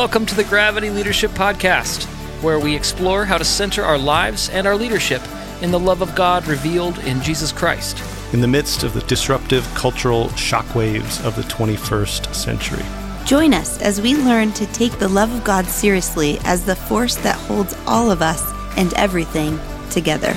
Welcome to the Gravity Leadership Podcast, where we explore how to center our lives and our leadership in the love of God revealed in Jesus Christ. In the midst of the disruptive cultural shockwaves of the 21st century. Join us as we learn to take the love of God seriously as the force that holds all of us and everything together.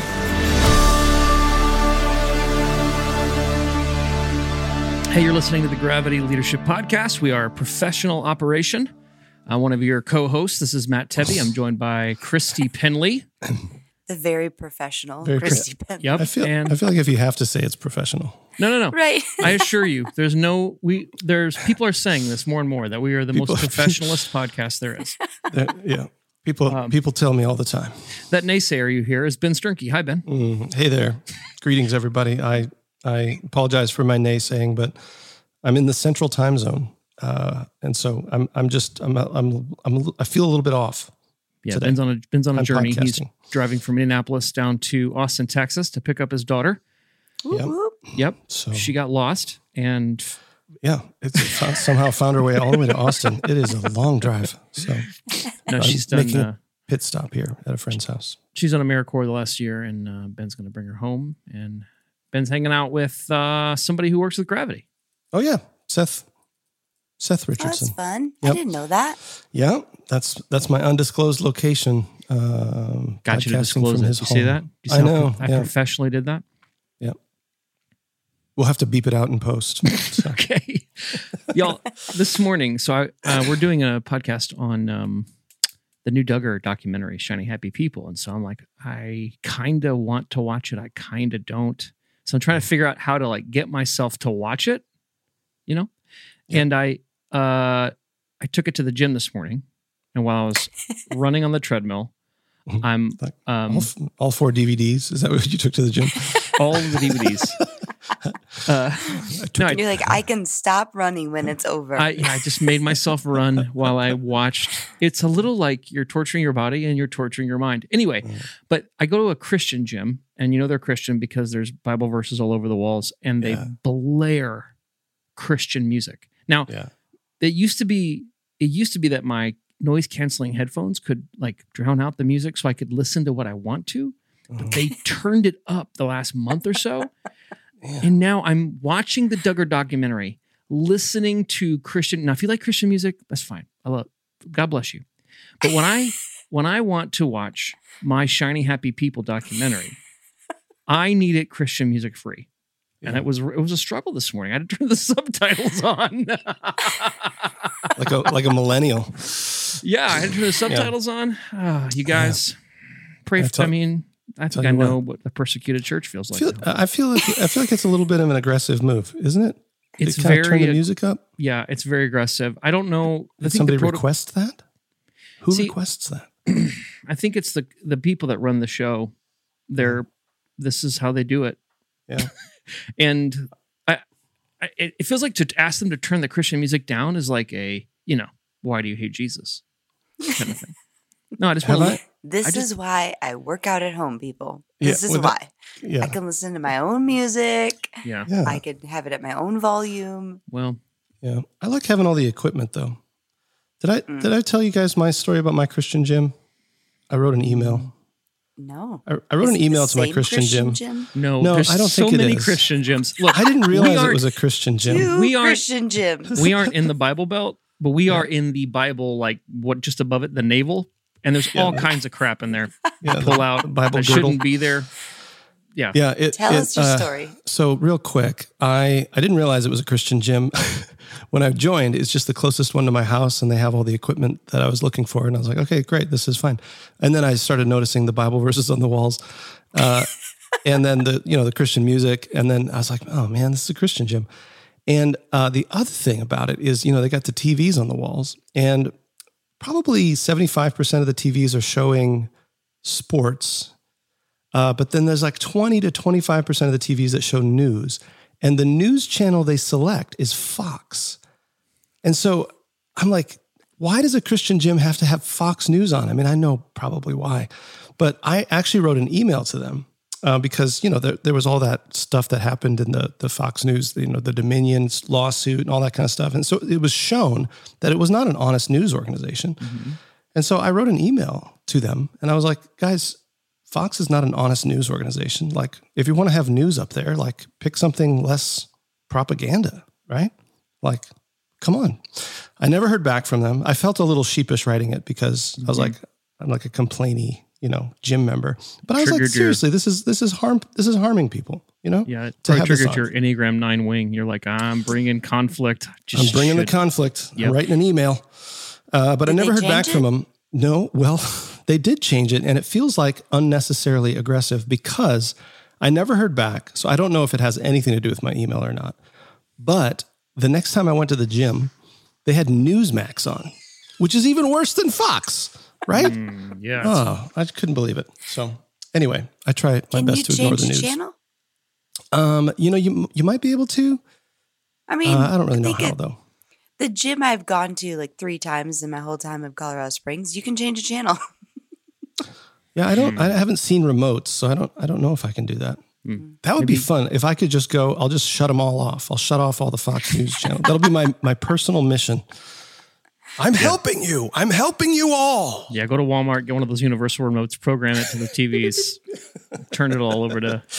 Hey, you're listening to the Gravity Leadership Podcast. We are a professional operation. One of your co-hosts, this is Matt Tebby. I'm joined by Christy Penley. The very professional Christy Penley. Yep. I feel like if you have to say it's professional. No. Right. I assure you, people are saying this more and more, that we are the most professionalist podcast there is. Yeah. People tell me all the time. That naysayer you hear is Ben Sternke. Hi, Ben. Hey there. Greetings, everybody. I apologize for my naysaying, but I'm in the central time zone. And so I feel a little bit off. Yeah, today. Ben's on a journey. Podcasting. He's driving from Indianapolis down to Austin, Texas to pick up his daughter. Yep. So she got lost and it's somehow found her way all the way to Austin. It is a long drive. So no, she's making done a pit stop here at a friend's house. She's on AmeriCorps the last year, and Ben's going to bring her home. And Ben's hanging out with somebody who works with Gravity. Oh yeah, Seth Richardson. Oh, that's fun. Yep. I didn't know that. Yeah, that's my undisclosed location. Got you to disclose it. You see that? You see I how know. I professionally did that. Yep. We'll have to beep it out in post. So. Okay, y'all. This morning, so we're doing a podcast on the new Duggar documentary, Shiny Happy People, and so I'm like, I kind of want to watch it. I kind of don't. So I'm trying to figure out how to like get myself to watch it. You know, and I took it to the gym this morning, and while I was running on the treadmill, I'm all 4 DVDs. Is that what you took to the gym? all of the DVDs. You're like, I can stop running when it's over. I just made myself run while I watched. It's a little like you're torturing your body and you're torturing your mind. Anyway, but I go to a Christian gym, and you know they're Christian because there's Bible verses all over the walls, and they blare Christian music. Now, it used to be that my noise canceling headphones could like drown out the music so I could listen to what I want to. But they turned it up the last month or so. And now I'm watching the Duggar documentary, listening to Christian. Now, if you like Christian music, that's fine. I love it. God bless you. But when I want to watch my Shiny Happy People documentary, I need it Christian music free. And it was a struggle this morning. I had to turn the subtitles on. like a millennial. Yeah, I had to turn the subtitles on. You guys pray for me. I think I know what the persecuted church feels like. I feel like it's a little bit of an aggressive move, isn't it? It's kind very of turn the music up. Yeah, it's very aggressive. I don't know. Did somebody request that? Who requests that? I think it's the people that run the show. This is how they do it. Yeah, and it feels like to ask them to turn the Christian music down is like why do you hate Jesus kind of thing. No, I just want to. This is why I work out at home, people. This is why. I can listen to my own music. Yeah. I can have it at my own volume. Well, yeah. I like having all the equipment, though. Did I tell you guys my story about my Christian gym? I wrote an email. No. I wrote an email to my Christian gym. No, I don't think it is. So many Christian gyms. Look, I didn't realize it was a Christian gym. We aren't Christian gyms. We aren't in the Bible Belt, but we are in the Bible, like what just above it, the navel. And there's all kinds of crap in there. Pull out Bible that shouldn't be there. Yeah. Tell us your story. So real quick, I didn't realize it was a Christian gym. When I joined, it's just the closest one to my house, and they have all the equipment that I was looking for. And I was like, okay, great, this is fine. And then I started noticing the Bible verses on the walls, and then the Christian music. And then I was like, oh man, this is a Christian gym. And the other thing about it is, they got the TVs on the walls, and probably 75% of the TVs are showing sports. But then there's like 20 to 25% of the TVs that show news. And the news channel they select is Fox. And so I'm like, why does a Christian gym have to have Fox News on? I mean, I know probably why. But I actually wrote an email to them because, there was all that stuff that happened in the Fox News, the Dominion lawsuit and all that kind of stuff. And so it was shown that it was not an honest news organization. Mm-hmm. And so I wrote an email to them and I was like, guys, Fox is not an honest news organization. Like, if you want to have news up there, like, pick something less propaganda, right? Like, come on. I never heard back from them. I felt a little sheepish writing it because I was like, I'm like a complainy, gym member. But I was like, seriously, this is harming people, Yeah, it triggered your Enneagram 9 wing. You're like, I'm bringing conflict. I'm bringing the conflict. Yep. I'm writing an email. But I never heard back from them. No, well, they did change it, and it feels like unnecessarily aggressive because I never heard back. So I don't know if it has anything to do with my email or not. But the next time I went to the gym, they had Newsmax on, which is even worse than Fox, right? Yeah. Oh, I couldn't believe it. So anyway, I try my best to ignore the news. Can you change the channel? You might be able to. I mean, I don't really know how though. The gym I've gone to like 3 times in my whole time of Colorado Springs, you can change a channel. Yeah, I haven't seen remotes, so I don't know if I can do that. That would be fun. If I could just go, I'll just shut them all off. I'll shut off all the Fox News channels. That'll be my personal mission. I'm helping you. I'm helping you all. Yeah, go to Walmart, get one of those universal remotes, program it to the TVs, turn it all over to,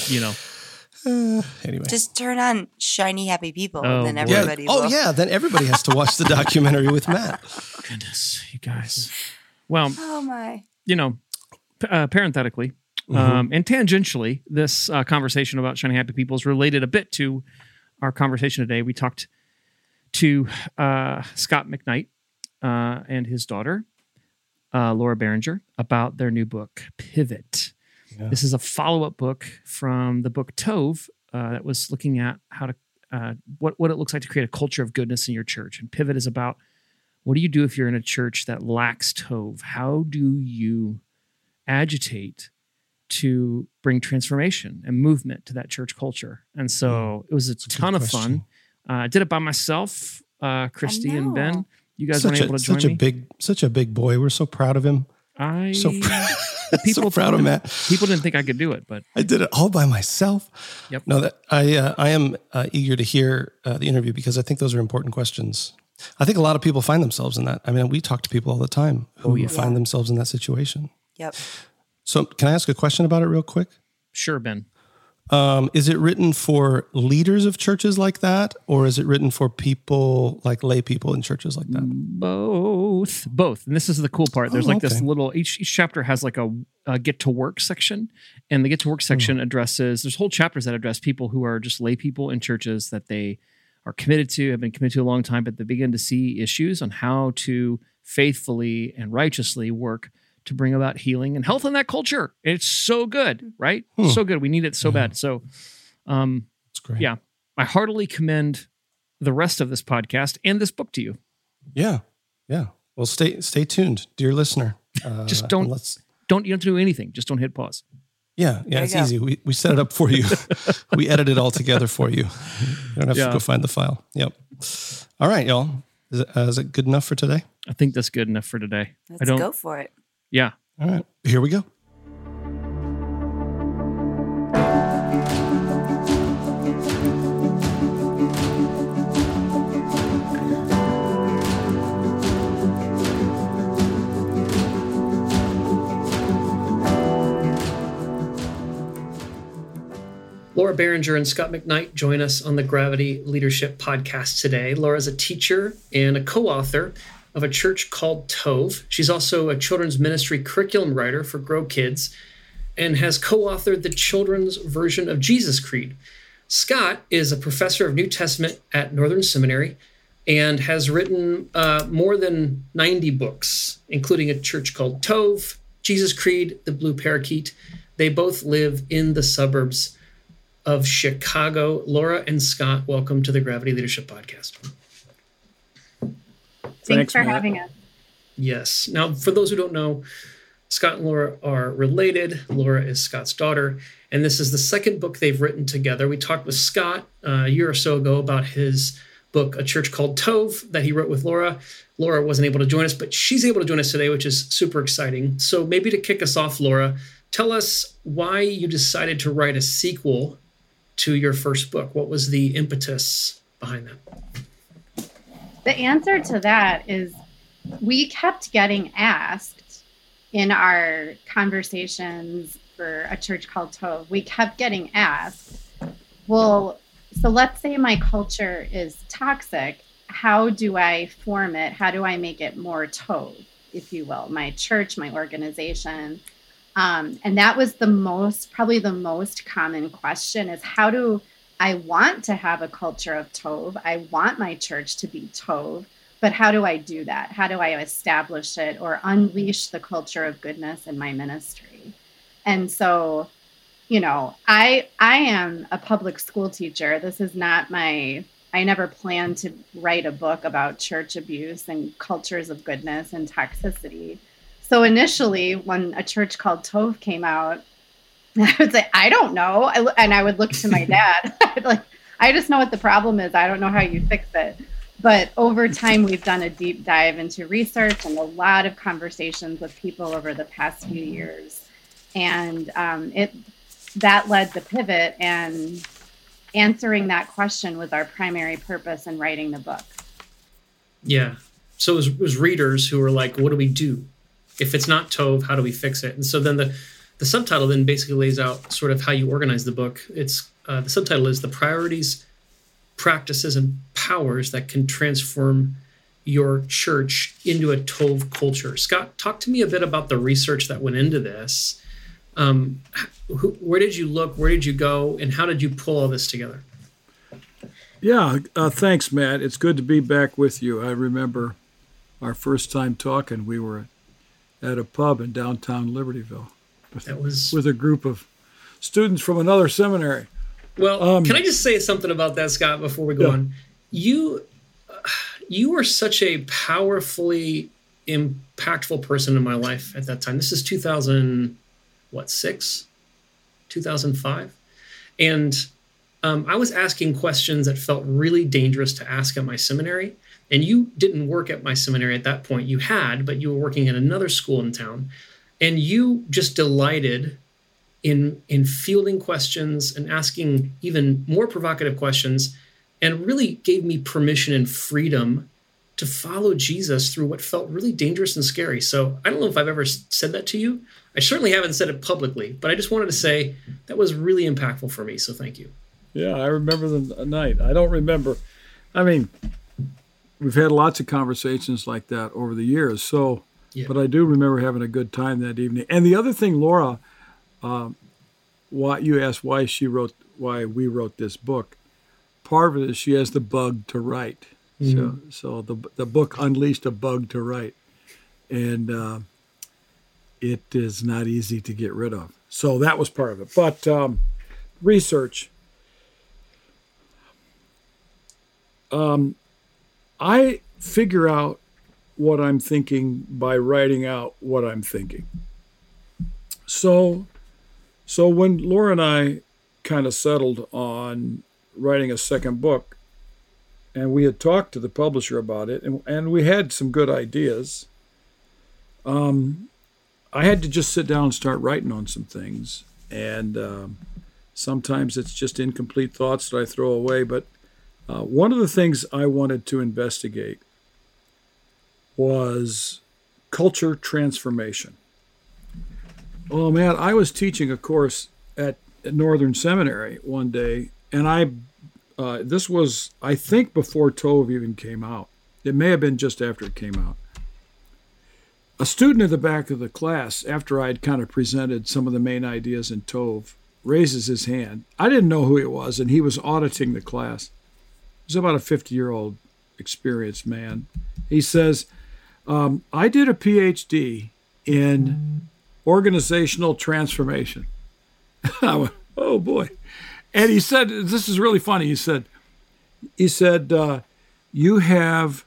Anyway, just turn on Shiny Happy People, and then everybody. Yeah. Will. Then everybody has to watch the documentary with Matt. Goodness, you guys. Well, oh my. Parenthetically and tangentially, this conversation about Shiny Happy People is related a bit to our conversation today. We talked to Scott McKnight and his daughter, Laura Barringer, about their new book, Pivot. Yeah. This is a follow-up book from the book Tov that was looking at how to what it looks like to create a culture of goodness in your church. And Pivot is about, what do you do if you're in a church that lacks Tov? How do you agitate to bring transformation and movement to that church culture? And so it was a ton of fun. I did it by myself, Christy and Ben. You guys weren't able to join me. Such a big boy. We're so proud of him. People proud of Matt. People didn't think I could do it, but I did it all by myself. Yep. No, that I am eager to hear the interview because I think those are important questions. I think a lot of people find themselves in that. I mean, we talk to people all the time who find themselves in that situation. Yep. So can I ask a question about it real quick? Sure, Ben. Is it written for leaders of churches like that, or is it written for people like lay people in churches like that? Both. And this is the cool part. There's this little, each chapter has like a get to work section, and the get to work section addresses, there's whole chapters that address people who are just lay people in churches that they are committed to, have been committed to a long time, but they begin to see issues on how to faithfully and righteously work to bring about healing and health in that culture. It's so good, right? So good. We need it so bad. So, it's great. Yeah, I heartily commend the rest of this podcast and this book to you. Yeah. Well, stay tuned, dear listener. Just don't you don't have to do anything. Just don't hit pause. Yeah, it's easy. We set it up for you. We edit it all together for you. You don't have to go find the file. Yep. All right, y'all. Is it good enough for today? I think that's good enough for today. Let's go for it. Yeah. All right. Here we go. Laura Barringer and Scott McKnight join us on the Gravity Leadership Podcast today. Laura is a teacher and a co-author of a church called Tov. She's also a children's ministry curriculum writer for Grow Kids and has co-authored the children's version of Jesus Creed. Scott is a professor of New Testament at Northern Seminary and has written more than 90 books, including a church called Tov, Jesus Creed, the Blue Parakeet. They both live in the suburbs of Chicago. Laura and Scott, welcome to the Gravity Leadership Podcast. Thanks for having us. Yes. Now, for those who don't know, Scott and Laura are related. Laura is Scott's daughter, and this is the second book they've written together. We talked with Scott a year or so ago about his book, A Church Called Tov, that he wrote with Laura. Laura wasn't able to join us, but she's able to join us today, which is super exciting. So maybe to kick us off, Laura, tell us why you decided to write a sequel to your first book. What was the impetus behind that? The answer to that is we kept getting asked in our conversations for a church called Tov. We kept getting asked, well, so let's say my culture is toxic. How do I form it? How do I make it more Tov, if you will? My church, my organization. And that was probably the most common question is, how do I want to have a culture of Tov? I want my church to be Tov, but how do I do that? How do I establish it or unleash the culture of goodness in my ministry? And so, I am a public school teacher. This is not I never planned to write a book about church abuse and cultures of goodness and toxicity. So initially, when a church called Tov came out, I would say, I don't know. And I would look to my dad. I just know what the problem is. I don't know how you fix it. But over time, we've done a deep dive into research and a lot of conversations with people over the past few years. And that led the pivot, and answering that question was our primary purpose in writing the book. Yeah. So it was readers who were like, what do we do? If it's not Tov, how do we fix it? And so then the subtitle then basically lays out sort of how you organize the book. It's the subtitle is The Priorities, Practices, and Powers That Can Transform Your Church into a Tov Culture. Scott, talk to me a bit about the research that went into this. Where did you look? Where did you go? And how did you pull all this together? Yeah, thanks, Matt. It's good to be back with you. I remember our first time talking. We were at a pub in downtown Libertyville with a group of students from another seminary. Well, can I just say something about that, Scott, before we go on? You were such a powerfully impactful person in my life at that time. This is 2006, 2005. And I was asking questions that felt really dangerous to ask at my seminary. And you didn't work at my seminary at that point. You had, but you were working at another school in town. And you just delighted in fielding questions and asking even more provocative questions, and really gave me permission and freedom to follow Jesus through what felt really dangerous and scary. So I don't know if I've ever said that to you. I certainly haven't said it publicly, but I just wanted to say that was really impactful for me. So thank you. Yeah, I remember the night. I don't remember. I mean, we've had lots of conversations like that over the years. So, yeah. But I do remember having a good time that evening. And the other thing, Laura, why you asked why we wrote this book. Part of it is she has the bug to write. Mm-hmm. So the book unleashed a bug to write, and it is not easy to get rid of. So that was part of it. But research. I figure out what I'm thinking by writing out what I'm thinking. So when Laura and I kind of settled on writing a second book, and we had talked to the publisher about it, and we had some good ideas, I had to just sit down and start writing on some things. And sometimes it's just incomplete thoughts that I throw away. But one of the things I wanted to investigate was culture transformation. Oh, man, I was teaching a course at Northern Seminary one day, and this was, I think, before Tov even came out. It may have been just after it came out. A student at the back of the class, after I'd kind of presented some of the main ideas in Tov, raises his hand. I didn't know who he was, and he was auditing the class. He was about a 50-year-old experienced man. He says, I did a PhD in organizational transformation. I went, oh, boy. And he said, this is really funny. He said, you have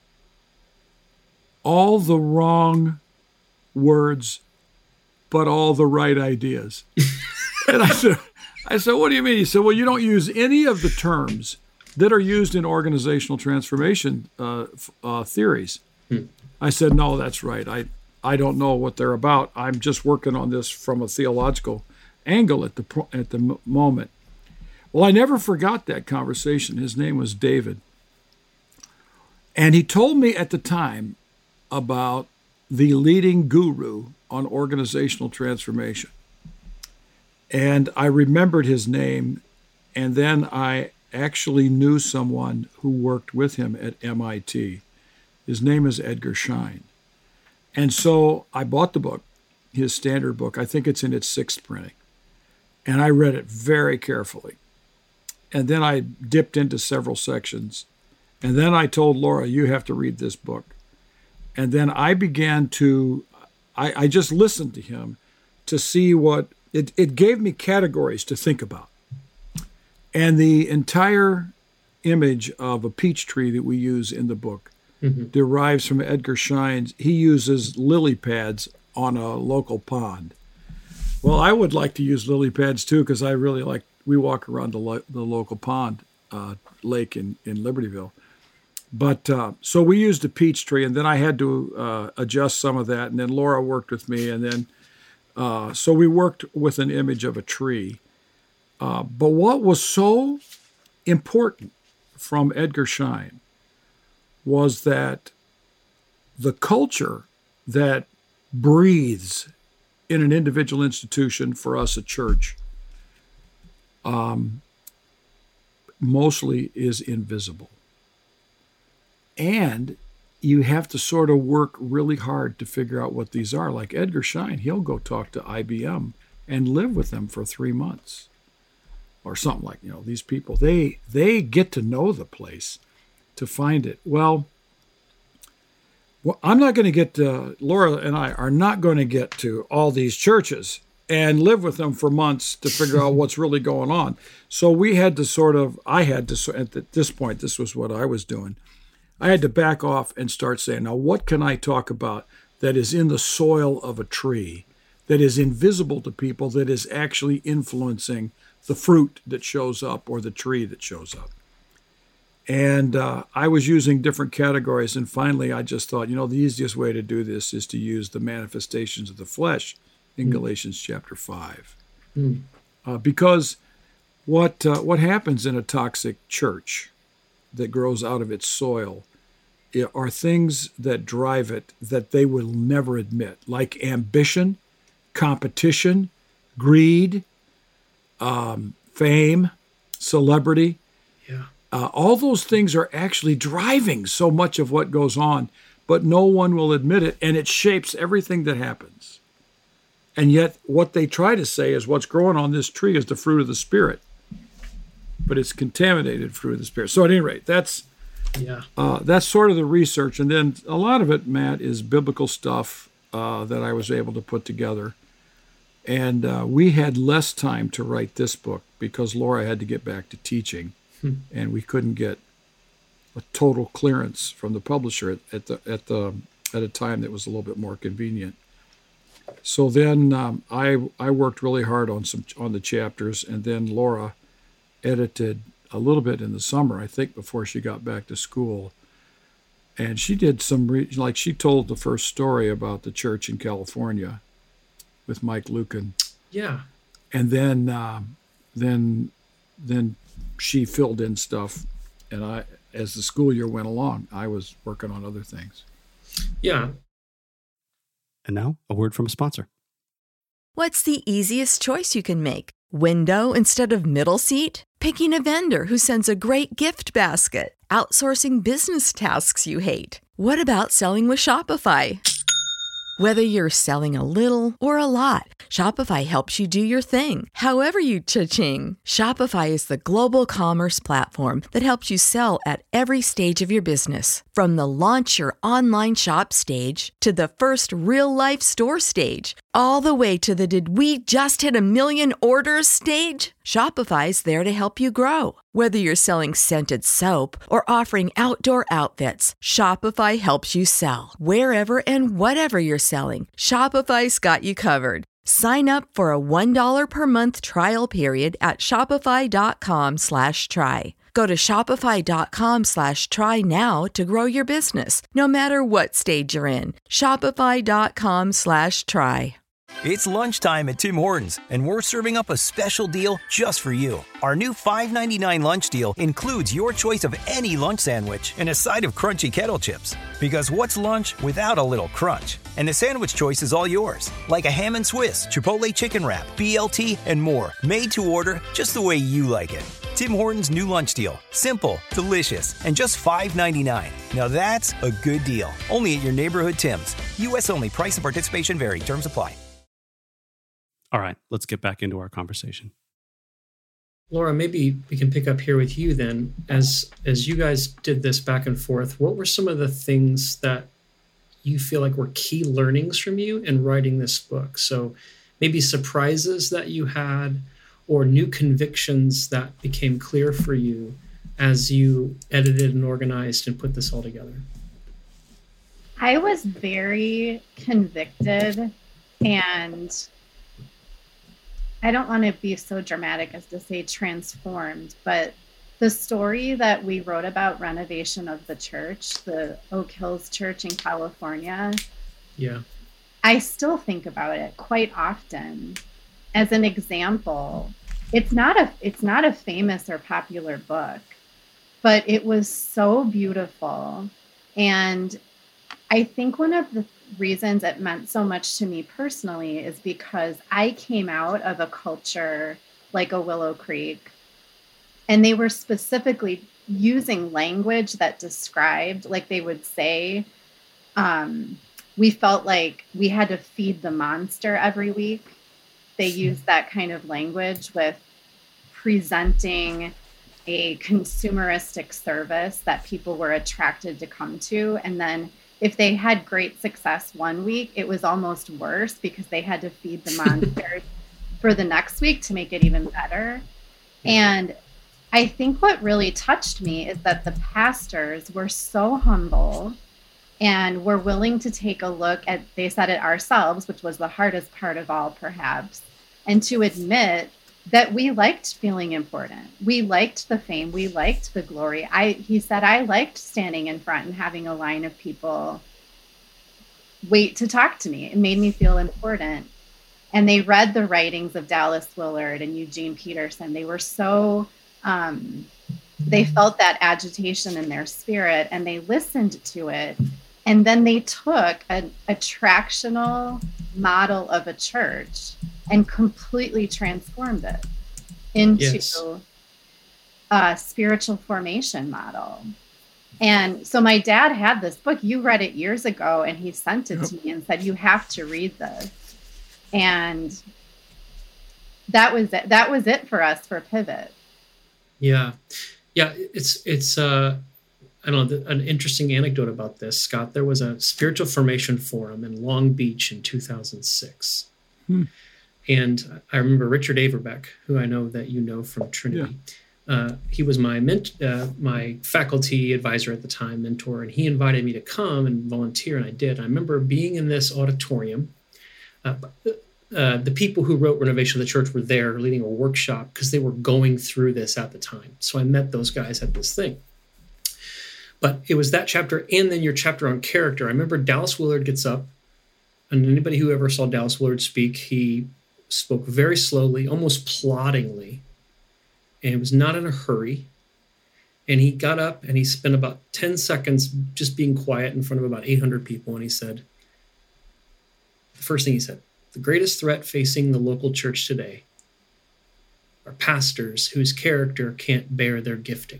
all the wrong words, but all the right ideas. And I said, what do you mean? He said, well, you don't use any of the terms that are used in organizational transformation theories. I said, no, that's right. I don't know what they're about. I'm just working on this from a theological angle at the moment. Well, I never forgot that conversation. His name was David. And he told me at the time about the leading guru on organizational transformation. And I remembered his name, and then I actually knew someone who worked with him at MIT. His name is Edgar Schein. And so I bought the book, his standard book. I think it's in its 6th printing. And I read it very carefully. And then I dipped into several sections. And then I told Laura, you have to read this book. And then I began to, I just listened to him to see what, it gave me categories to think about. And the entire image of a peach tree that we use in the book derives from Edgar Schein's. He uses lily pads on a local pond. Well, I would like to use lily pads too, because I really like, we walk around the local pond, lake in Libertyville. But so we used a peach tree, and then I had to adjust some of that. And then Laura worked with me. And then, so we worked with an image of a tree. But what was so important from Edgar Schein was that the culture that breathes in an individual institution, for us, a church, mostly is invisible. And you have to sort of work really hard to figure out what these are. Like Edgar Schein, he'll go talk to IBM and live with them for 3 months or something like, these people, they get to know the place to find it. Well, I'm not going to get Laura and I are not going to get to all these churches and live with them for months to figure out what's really going on. So we had to at this point, this was what I was doing. I had to back off and start saying, now what can I talk about that is in the soil of a tree, that is invisible to people, that is actually influencing the fruit that shows up or the tree that shows up? And I was using different categories, and finally I just thought, the easiest way to do this is to use the manifestations of the flesh in Galatians chapter 5. Because what happens in a toxic church that grows out of its soil are things that drive it that they will never admit, like ambition, competition, greed, fame, celebrity. Yeah. All those things are actually driving so much of what goes on, but no one will admit it, and it shapes everything that happens. And yet what they try to say is what's growing on this tree is the fruit of the Spirit, but it's contaminated fruit of the Spirit. So at any rate, that's sort of the research. And then a lot of it, Matt, is biblical stuff that I was able to put together. And we had less time to write this book because Laura had to get back to teaching, and we couldn't get a total clearance from the publisher at a time that was a little bit more convenient. So then I worked really hard on the chapters, and then Laura edited a little bit in the summer, I think, before she got back to school. And she did she told the first story about the church in California with Mike Lucan. Yeah. And then she filled in stuff, and as the school year went along, I was working on other things. Yeah. And now, a word from a sponsor. What's the easiest choice you can make? Window instead of middle seat? Picking a vendor who sends a great gift basket? Outsourcing business tasks you hate? What about selling with Shopify? Whether you're selling a little or a lot, Shopify helps you do your thing, however you cha-ching. Shopify is the global commerce platform that helps you sell at every stage of your business. From the launch your online shop stage to the first real-life store stage, all the way to the did we just hit 1 million orders stage. Shopify's there to help you grow. Whether you're selling scented soap or offering outdoor outfits, Shopify helps you sell. Wherever and whatever you're selling, Shopify's got you covered. Sign up for a $1 per month trial period at shopify.com/try. Go to shopify.com/try now to grow your business, no matter what stage you're in. Shopify.com/try. It's lunchtime at Tim Hortons, and we're serving up a special deal just for you. Our new $5.99 lunch deal includes your choice of any lunch sandwich and a side of crunchy kettle chips. Because what's lunch without a little crunch? And the sandwich choice is all yours, like a ham and Swiss, Chipotle chicken wrap, BLT, and more, made to order just the way you like it. Tim Hortons' new lunch deal. Simple, delicious, and just $5.99. Now that's a good deal. Only at your neighborhood Tim's. U.S. only. Price and participation vary. Terms apply. All right, let's get back into our conversation. Laura, maybe we can pick up here with you then. As you guys did this back and forth, what were some of the things that you feel like were key learnings from you in writing this book? So maybe surprises that you had or new convictions that became clear for you as you edited and organized and put this all together. I was very convicted, and I don't want to be so dramatic as to say transformed, but the story that we wrote about renovation of the church, the Oak Hills Church in California, yeah, I still think about it quite often as an example. It's not a famous or popular book, but it was so beautiful. And I think one of the reasons it meant so much to me personally is because I came out of a culture like a Willow Creek, and they were specifically using language that described, like they would say, we felt like we had to feed the monster every week. They used that kind of language with presenting a consumeristic service that people were attracted to come to. And then if they had great success one week, it was almost worse because they had to feed the monsters for the next week to make it even better. And I think what really touched me is that the pastors were so humble and were willing to take a look at, they said it ourselves, which was the hardest part of all perhaps, and to admit that we liked feeling important. We liked the fame. We liked the glory. He said, I liked standing in front and having a line of people wait to talk to me. It made me feel important. And they read the writings of Dallas Willard and Eugene Peterson. They were so, they felt that agitation in their spirit and they listened to it. And then they took an attractional model of a church and completely transformed it into a spiritual formation model. And so my dad had this book. You read it years ago, and he sent it to me and said, you have to read this. And that was it. That was it for us for Pivot. Yeah. It's I don't know, an interesting anecdote about this, Scott. There was a spiritual formation forum in Long Beach in 2006. And I remember Richard Averbeck, who I know that you know from Trinity. Yeah. He was my my faculty advisor at the time, mentor, and he invited me to come and volunteer, and I did. I remember being in this auditorium. The people who wrote Renovation of the Church were there leading a workshop because they were going through this at the time. So I met those guys at this thing. But it was that chapter and then your chapter on character. I remember Dallas Willard gets up, and anybody who ever saw Dallas Willard speak, he spoke very slowly, almost ploddingly, and he was not in a hurry. And he got up and he spent about 10 seconds just being quiet in front of about 800 people. And he said, the first thing he said, the greatest threat facing the local church today are pastors whose character can't bear their gifting.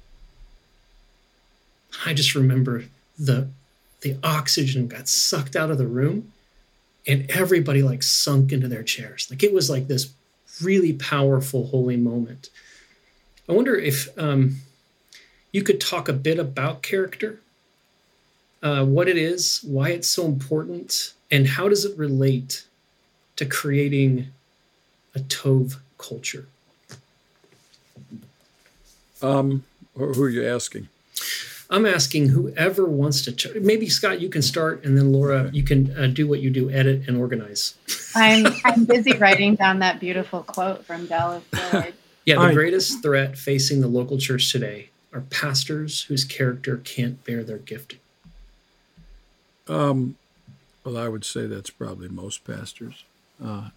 I just remember the oxygen got sucked out of the room and everybody like sunk into their chairs. Like it was like this really powerful, holy moment. I wonder if you could talk a bit about character, what it is, why it's so important, and how does it relate to creating a Tov culture? Who are you asking? I'm asking whoever wants to. Maybe Scott, you can start, and then Laura, you can do what you do: edit and organize. I'm busy writing down that beautiful quote from Dallas Willard. Yeah, the greatest threat facing the local church today are pastors whose character can't bear their gifting. Well, I would say that's probably most pastors. And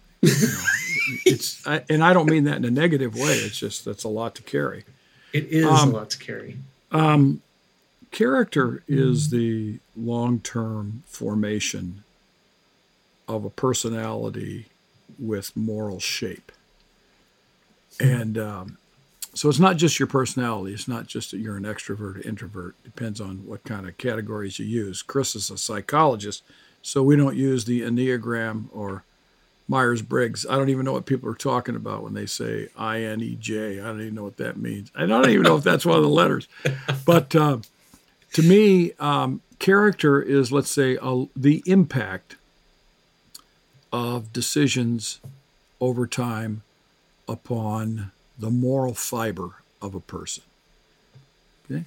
I don't mean that in a negative way. It's just that's a lot to carry. It is a lot to carry. Character is the long-term formation of a personality with moral shape. And so it's not just your personality. It's not just that you're an extrovert or introvert. It depends on what kind of categories you use. Chris is a psychologist, so we don't use the Enneagram or Myers-Briggs. I don't even know what people are talking about when they say INEJ. I don't even know what that means. I don't even know if that's one of the letters. But to me, character is, let's say, the impact of decisions over time upon the moral fiber of a person. Okay?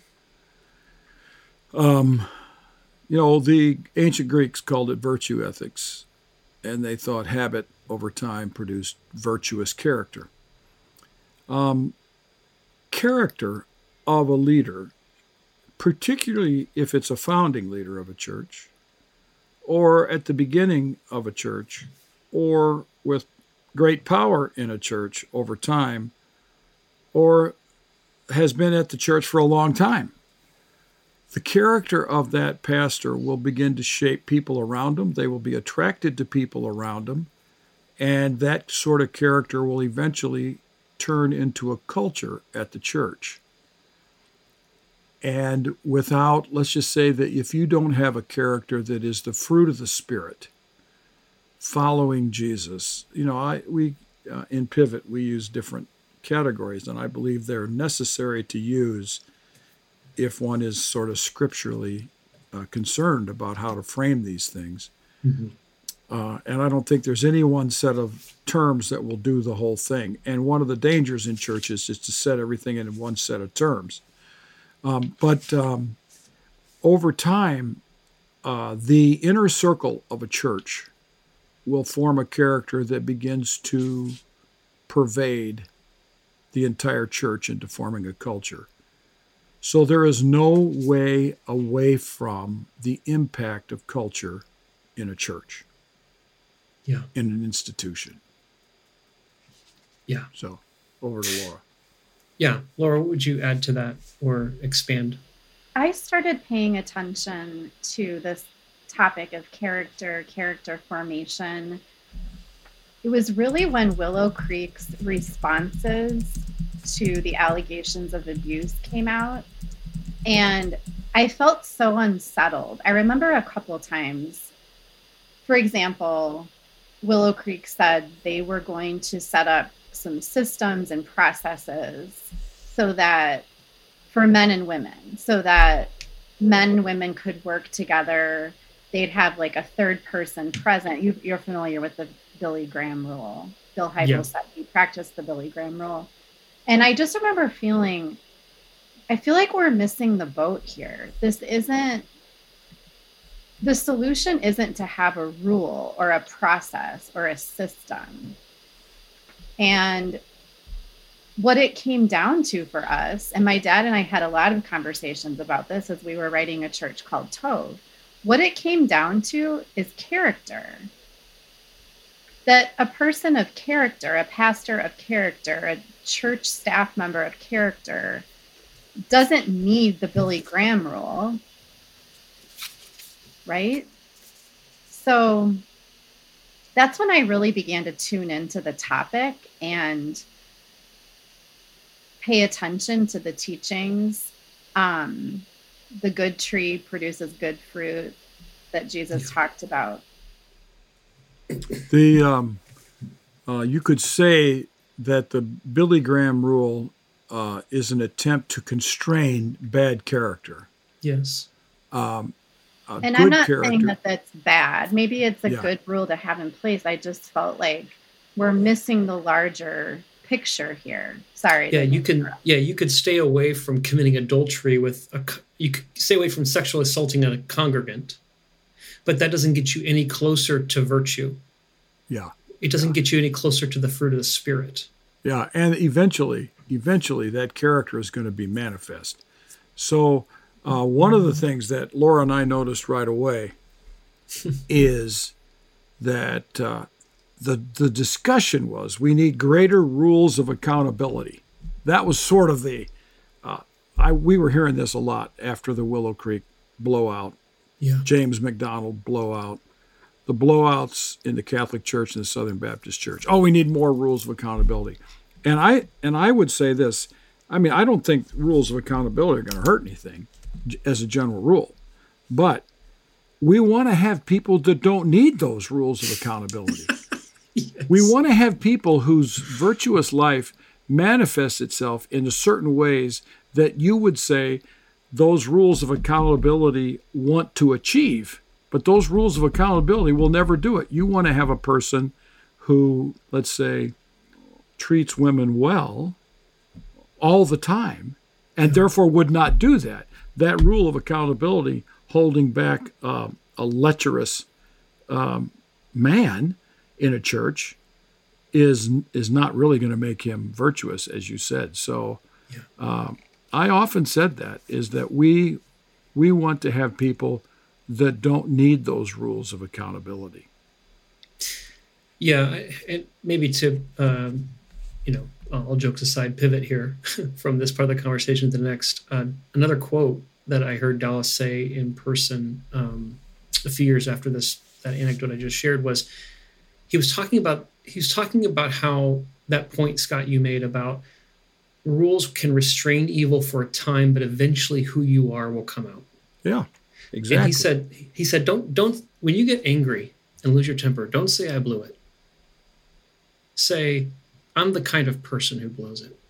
The ancient Greeks called it virtue ethics, and they thought habit over time produced virtuous character. Character of a leader, particularly if it's a founding leader of a church, or at the beginning of a church, or with great power in a church over time, or has been at the church for a long time. The character of that pastor will begin to shape people around them. They will be attracted to people around them, and that sort of character will eventually turn into a culture at the church. And without, let's just say that if you don't have a character that is the fruit of the Spirit, following Jesus, we in Pivot, we use different categories, and I believe they're necessary to use if one is sort of scripturally concerned about how to frame these things. Mm-hmm. And I don't think there's any one set of terms that will do the whole thing. And one of the dangers in churches is to set everything in one set of terms. But over time, the inner circle of a church will form a character that begins to pervade the entire church into forming a culture. So there is no way away from the impact of culture in a church, in an institution. Yeah. So over to Laura. Yeah. Laura, what would you add to that or expand? I started paying attention to this topic of character formation. It was really when Willow Creek's responses to the allegations of abuse came out, and I felt so unsettled. I remember a couple of times, for example, Willow Creek said they were going to set up some systems and processes so that for men and women, so that men and women could work together. They'd have like a third person present. You're familiar with the Billy Graham rule. Bill Hybels said he practiced the Billy Graham rule. And I just remember feeling, I feel like we're missing the boat here. The solution isn't to have a rule or a process or a system. And what it came down to for us, and my dad and I had a lot of conversations about this as we were writing a church called Tove. What it came down to is character. That a person of character, a pastor of character, a church staff member of character doesn't need the Billy Graham rule, right? So that's when I really began to tune into the topic and pay attention to the teachings. The good tree produces good fruit that Jesus talked about. You could say that the Billy Graham rule is an attempt to constrain bad character. Yes. And I'm not saying that that's bad. Maybe it's a good rule to have in place. I just felt like we're missing the larger picture here. Sorry. Yeah, you can. Yeah, you could stay away from committing adultery you could stay away from sexually assaulting a congregant, but that doesn't get you any closer to virtue. Yeah. It doesn't get you any closer to the fruit of the Spirit. Yeah, and eventually that character is going to be manifest. So one of the things that Laura and I noticed right away is that the discussion was we need greater rules of accountability. That was sort of we were hearing this a lot after the Willow Creek blowout, James McDonald blowout, the blowouts in the Catholic Church and the Southern Baptist Church. Oh, we need more rules of accountability. And I would say this. I mean, I don't think rules of accountability are going to hurt anything as a general rule. But we want to have people that don't need those rules of accountability. Yes. We want to have people whose virtuous life manifests itself in certain ways that you would say those rules of accountability want to achieve. But those rules of accountability will never do it. You want to have a person who, let's say, treats women well all the time and therefore would not do that. That rule of accountability holding back a lecherous man in a church is not really going to make him virtuous, as you said. So I often said that, is that we want to have people that don't need those rules of accountability. Yeah, and maybe to, all jokes aside, pivot here from this part of the conversation to the next. Another quote that I heard Dallas say in person a few years after that anecdote I just shared was he was talking about how that point, Scott, you made about rules can restrain evil for a time, but eventually who you are will come out. Yeah. Exactly. And he said, don't when you get angry and lose your temper, don't say I blew it. Say, I'm the kind of person who blows it.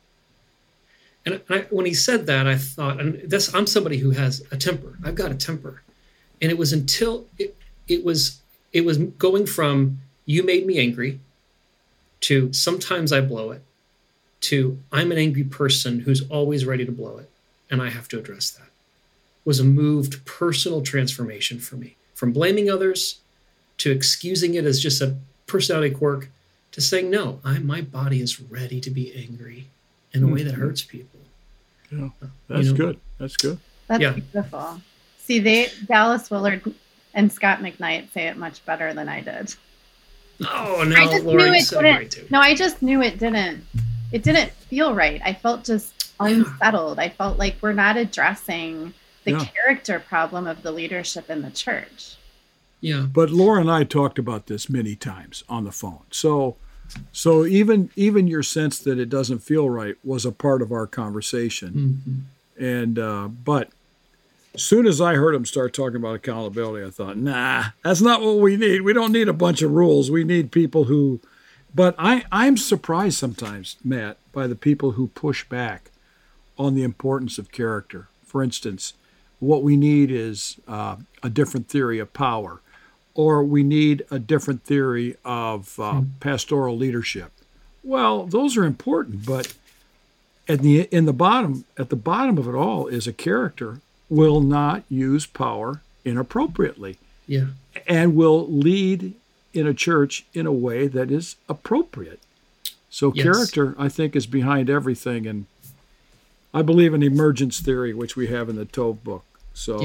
And when he said that, I thought, I'm somebody who has a temper. I've got a temper. And it was until it was going from you made me angry to sometimes I blow it to I'm an angry person who's always ready to blow it. And I have to address that. Was a moved personal transformation for me, from blaming others to excusing it as just a personality quirk to saying, no, my body is ready to be angry in a way that hurts people. Yeah, that's good. That's good. That's beautiful. See, Dallas Willard and Scott McKnight say it much better than I did. Oh, no, Lori said it right too. No, I just knew it didn't feel right. I felt just unsettled. I felt like we're not addressing the character problem of the leadership in the church. Yeah. But Laura and I talked about this many times on the phone. So even your sense that it doesn't feel right was a part of our conversation. Mm-hmm. And but as soon as I heard him start talking about accountability, I thought, nah, that's not what we need. We don't need a bunch of rules. We need people who. But I'm surprised sometimes, Matt, by the people who push back on the importance of character. For instance, what we need is a different theory of power, or we need a different theory of pastoral leadership. Well, those are important, but at the bottom of it all is a character will not use power inappropriately, and will lead in a church in a way that is appropriate. So character, I think, is behind everything, and I believe in emergence theory, which we have in the Tove book. So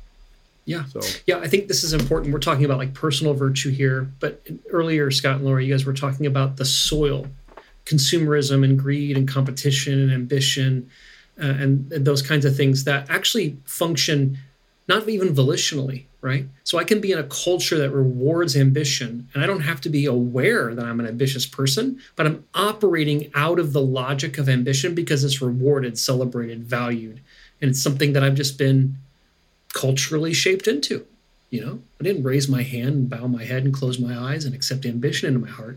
I think this is important. We're talking about like personal virtue here, but earlier, Scott and Laura, you guys were talking about the soil, consumerism and greed and competition and ambition and those kinds of things that actually function not even volitionally, right? So I can be in a culture that rewards ambition, and I don't have to be aware that I'm an ambitious person, but I'm operating out of the logic of ambition because it's rewarded, celebrated, valued, and it's something that I've just been culturally shaped into. I didn't raise my hand and bow my head and close my eyes and accept ambition into my heart.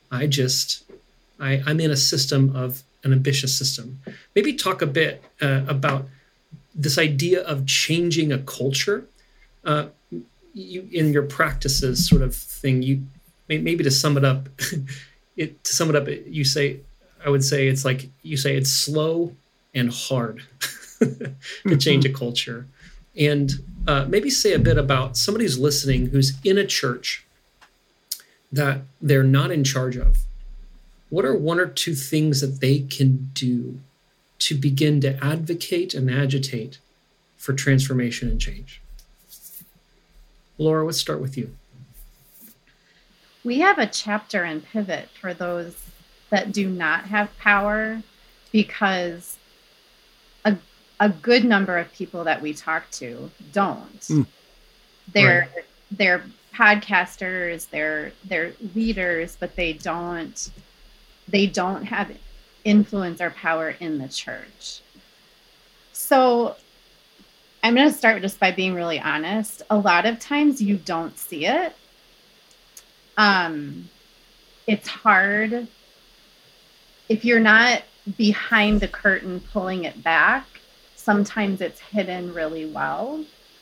I'm in a system of an ambitious system. Maybe talk a bit about this idea of changing a culture. You in your practices sort of thing. You maybe to sum it up, you say I would say it's like you say, it's slow and hard to change a culture. And maybe say a bit about somebody who's listening who's in a church that they're not in charge of. What are one or two things that they can do to begin to advocate and agitate for transformation and change? Laura, let's start with you. We have a chapter in Pivot for those that do not have power, because a good number of people that we talk to don't. They're podcasters, they're leaders, but they don't have influence or power in the church. So I'm going to start just by being really honest. A lot of times you don't see it. It's hard if you're not behind the curtain pulling it back. Sometimes it's hidden really well.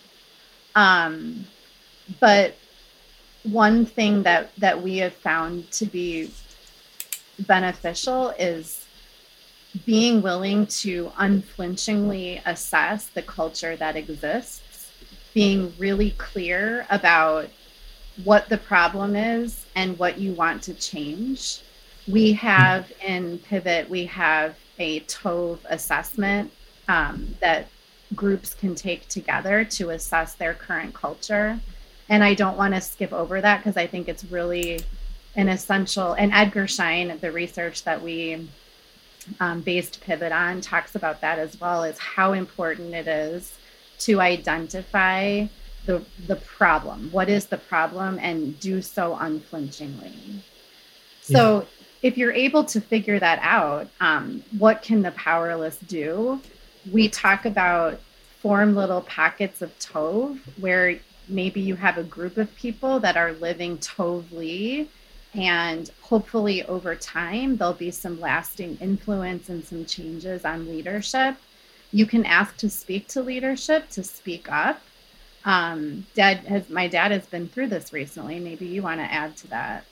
But one thing that we have found to be beneficial is being willing to unflinchingly assess the culture that exists, being really clear about what the problem is and what you want to change. We have in Pivot, we have a Tov assessment that groups can take together to assess their current culture. And I don't want to skip over that because I think it's really an essential, and Edgar Schein, the research that we based Pivot on, talks about that as well, is how important it is to identify the problem. What is the problem? And do so unflinchingly. So if you're able to figure that out, what can the powerless do? We talk about form little pockets of Tov, where maybe you have a group of people that are living Tovly, and hopefully over time, there'll be some lasting influence and some changes on leadership. You can ask to speak to leadership, to speak up. My dad has been through this recently. Maybe you want to add to that.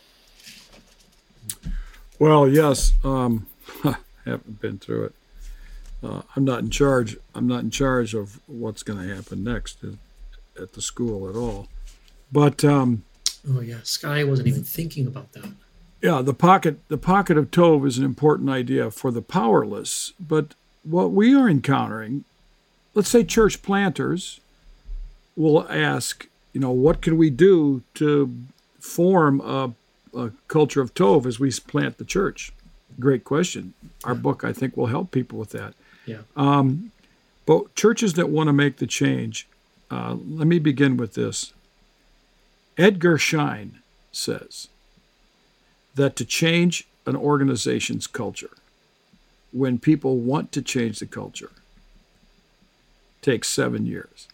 Well, yes, I haven't been through it. I'm not in charge. I'm not in charge of what's going to happen next at the school at all. But oh yeah, Sky wasn't even thinking about that. Yeah, the pocket of Tov is an important idea for the powerless. But what we are encountering, let's say church planters will ask, what can we do to form a culture of Tov as we plant the church? Great question. Our book, I think, will help people with that. Yeah. But churches that want to make the change, let me begin with this. Edgar Schein says that to change an organization's culture, when people want to change the culture, takes 7 years.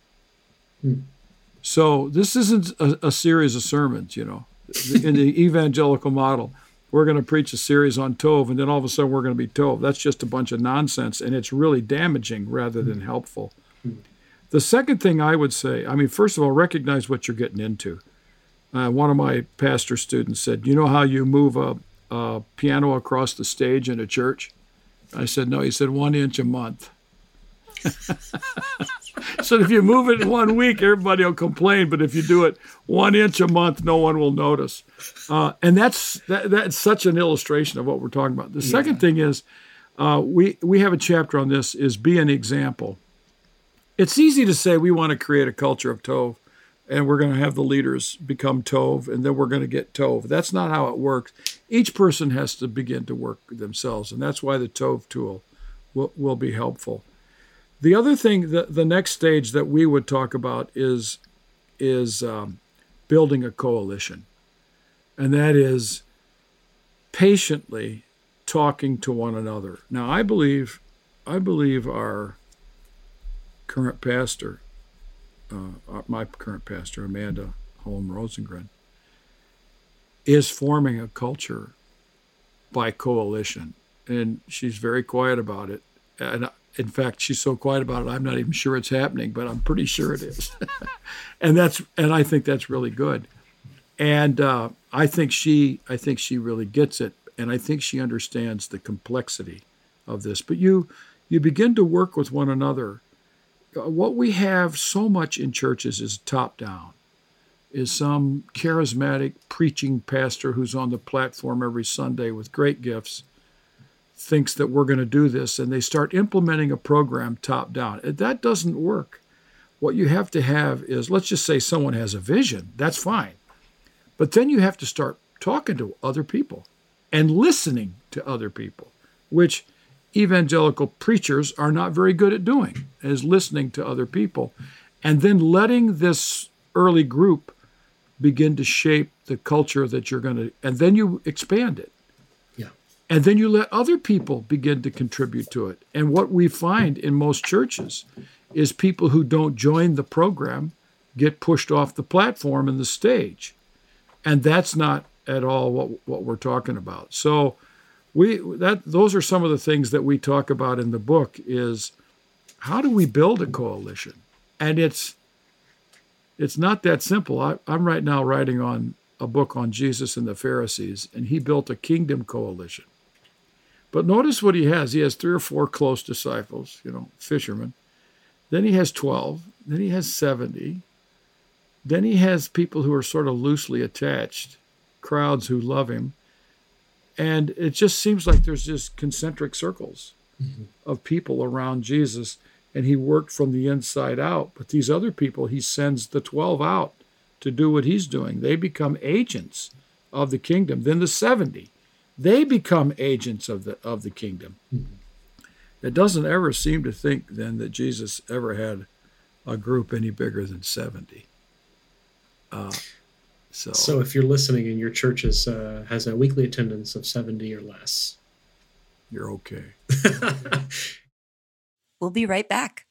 So this isn't a series of sermons, in the evangelical model. We're going to preach a series on Tov, and then all of a sudden we're going to be Tov. That's just a bunch of nonsense, and it's really damaging rather than helpful. The second thing I would say, first of all, recognize what you're getting into. One of my pastor students said, you know how you move a piano across the stage in a church? I said, no. He said, 1 inch a month. So if you move it in 1 week, everybody will complain. But if you do it 1 inch a month, no one will notice. And that's such an illustration of what we're talking about. The second thing is, we have a chapter on this, is be an example. It's easy to say we want to create a culture of Tov, and we're going to have the leaders become Tov, and then we're going to get Tov. That's not how it works. Each person has to begin to work themselves, and that's why the Tov tool will be helpful. The other thing, the next stage that we would talk about is building a coalition, and that is patiently talking to one another. Now, I believe our current pastor, my current pastor, Amanda Holm Rosengren, is forming a culture by coalition, and she's very quiet about it. And in fact, she's so quiet about it, I'm not even sure it's happening, but I'm pretty sure it is. and I think that's really good. And I think she really gets it. and I think she understands the complexity of this. But you begin to work with one another. What we have so much in churches is top-down, is some charismatic preaching pastor who's on the platform every Sunday with great gifts, thinks that we're going to do this, and they start implementing a program top-down. That doesn't work. What you have to have is, let's just say someone has a vision. That's fine. But then you have to start talking to other people and listening to other people, which evangelical preachers are not very good at doing, is listening to other people, and then letting this early group begin to shape the culture that you're going to, and then you expand it. Yeah. And then you let other people begin to contribute to it. And what we find in most churches is people who don't join the program get pushed off the platform and the stage. And that's not at all what we're talking about. So those are some of the things that we talk about in the book, is how do we build a coalition? And it's not that simple. I'm right now writing on a book on Jesus and the Pharisees, and he built a kingdom coalition. But notice what he has. He has 3 or 4 close disciples, fishermen. Then he has 12. Then he has 70. Then he has people who are sort of loosely attached, crowds who love him. And it just seems like there's just concentric circles of people around Jesus. And he worked from the inside out. But these other people, he sends the 12 out to do what he's doing. They become agents of the kingdom. Then the 70, they become agents of the kingdom. It doesn't ever seem to think then that Jesus ever had a group any bigger than 70. So if you're listening and your church has a weekly attendance of 70 or less, you're okay. We'll be right back.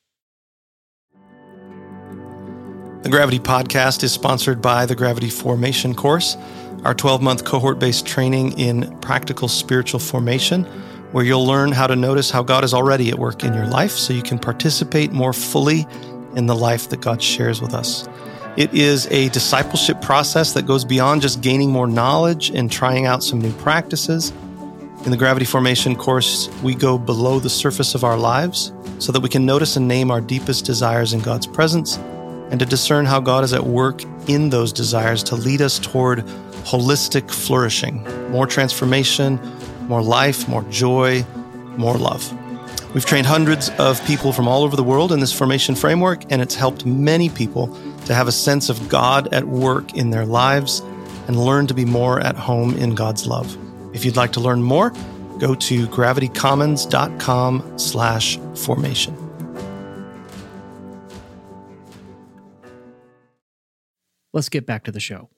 The Gravity Podcast is sponsored by the Gravity Formation course, our 12-month cohort-based training in practical spiritual formation, where you'll learn how to notice how God is already at work in your life so you can participate more fully in the life that God shares with us. It is a discipleship process that goes beyond just gaining more knowledge and trying out some new practices. In the Gravity Formation course, we go below the surface of our lives so that we can notice and name our deepest desires in God's presence and to discern how God is at work in those desires to lead us toward holistic flourishing, more transformation, more life, more joy, more love. We've trained hundreds of people from all over the world in this formation framework, and it's helped many people to have a sense of God at work in their lives and learn to be more at home in God's love. If you'd like to learn more, go to gravitycommons.com/formation. Let's get back to the show.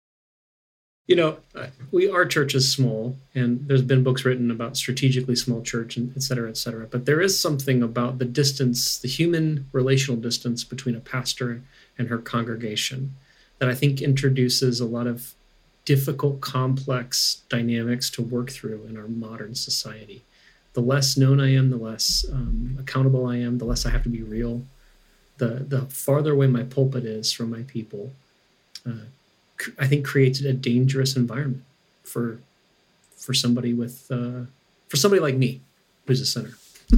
Our church is small, and there's been books written about strategically small church, and et cetera, et cetera. But there is something about the distance, the human relational distance between a pastor and her congregation that I think introduces a lot of difficult, complex dynamics to work through in our modern society. The less known I am, the less accountable I am, the less I have to be real. The farther away my pulpit is from my people, I think creates a dangerous environment for somebody for somebody like me, who's a sinner.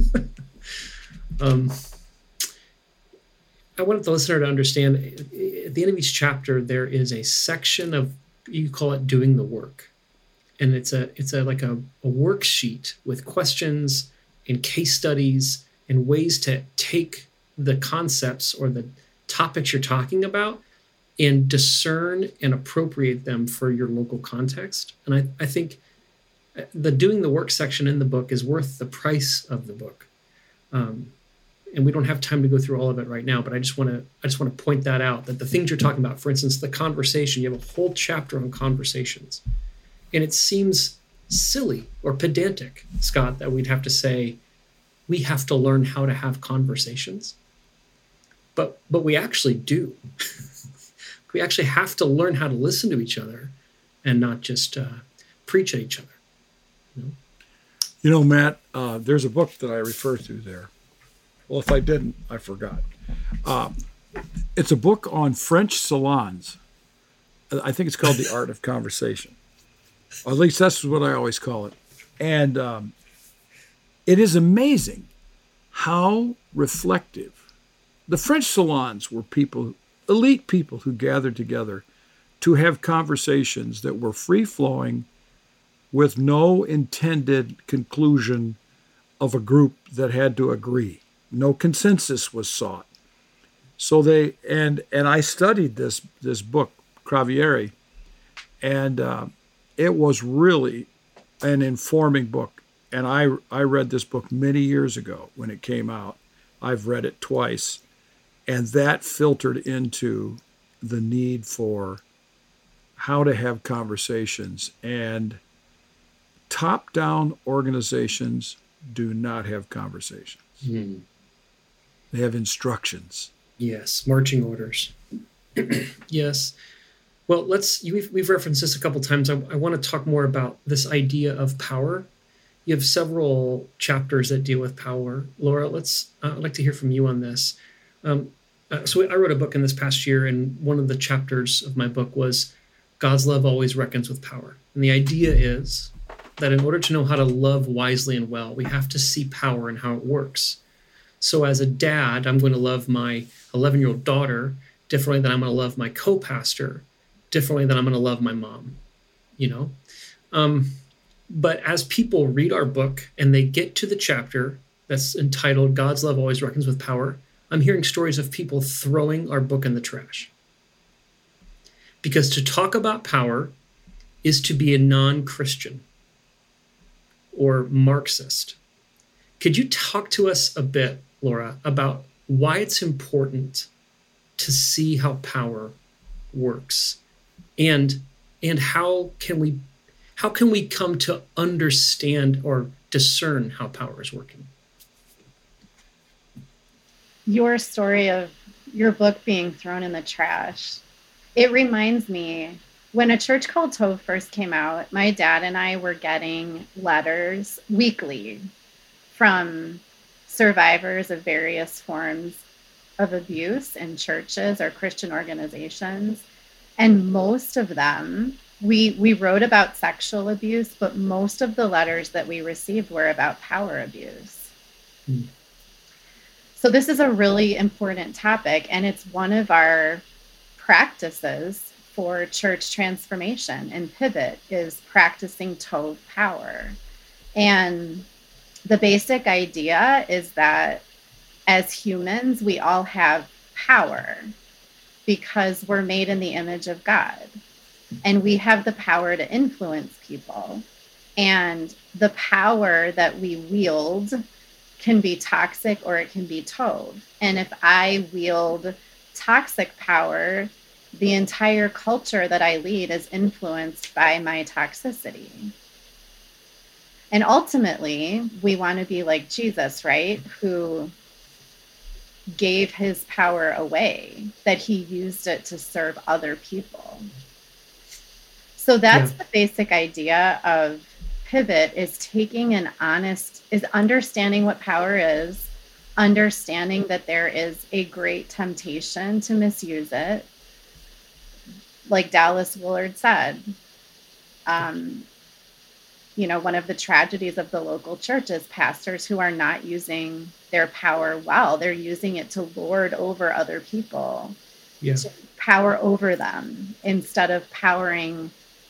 I want the listener to understand, at the end of each chapter, there is a section of, you call it doing the work. And it's a worksheet with questions and case studies and ways to take the concepts or the topics you're talking about and discern and appropriate them for your local context. And I think the doing the work section in the book is worth the price of the book. And we don't have time to go through all of it right now, but I just want to point that out, that the things you're talking about, for instance, the conversation, you have a whole chapter on conversations. And it seems silly or pedantic, Scott, that we'd have to say, we have to learn how to have conversations. But we actually do. We actually have to learn how to listen to each other and not just preach at each other. Matt, there's a book that I refer to there. Well, if I didn't, I forgot. It's a book on French salons. I think it's called The Art of Conversation. At least that's what I always call it. And it is amazing how reflective. The French salons were people, elite people who gathered together to have conversations that were free-flowing with no intended conclusion of a group that had to agree. No consensus was sought. So they, and I studied this book, Cravieres, and it was really an informing book. And I read this book many years ago when it came out. I've read it twice. And that filtered into the need for how to have conversations. And top-down organizations do not have conversations. They have instructions. Yes, marching orders. Yes. Well, we've referenced this a couple times. I want to talk more about this idea of power. You have several chapters that deal with power. Laura, I'd like to hear from you on this. So I wrote a book in this past year, and one of the chapters of my book was God's love always reckons with power. And the idea is that in order to know how to love wisely and well, we have to see power and how it works. So as a dad, I'm going to love my 11-year-old daughter differently than I'm going to love my co-pastor, differently than I'm going to love my mom, But as people read our book and they get to the chapter that's entitled God's Love Always Reckons with Power, I'm hearing stories of people throwing our book in the trash. Because to talk about power is to be a non-Christian or Marxist. Could you talk to us a bit, Laura, about why it's important to see how power works, and how can we come to understand or discern how power is working? Your story of your book being thrown in the trash, it reminds me when A Church Called Tov first came out, my dad and I were getting letters weekly from survivors of various forms of abuse in churches or Christian organizations. And most of them, we wrote about sexual abuse, but most of the letters that we received were about power abuse. So this is a really important topic, and it's one of our practices for church transformation and pivot is practicing Tov power. And the basic idea is that as humans, we all have power because we're made in the image of God. And we have the power to influence people. And the power that we wield can be toxic or it can be Tov. And if I wield toxic power, the entire culture that I lead is influenced by my toxicity. And ultimately, we want to be like Jesus, right? Who gave his power away, that he used it to serve other people. So that's the basic idea of pivot, is taking is understanding what power is, understanding that there is a great temptation to misuse it. Like Dallas Willard said, one of the tragedies of the local church is pastors who are not using their power well. They're using it to lord over other people, to power over them instead of empowering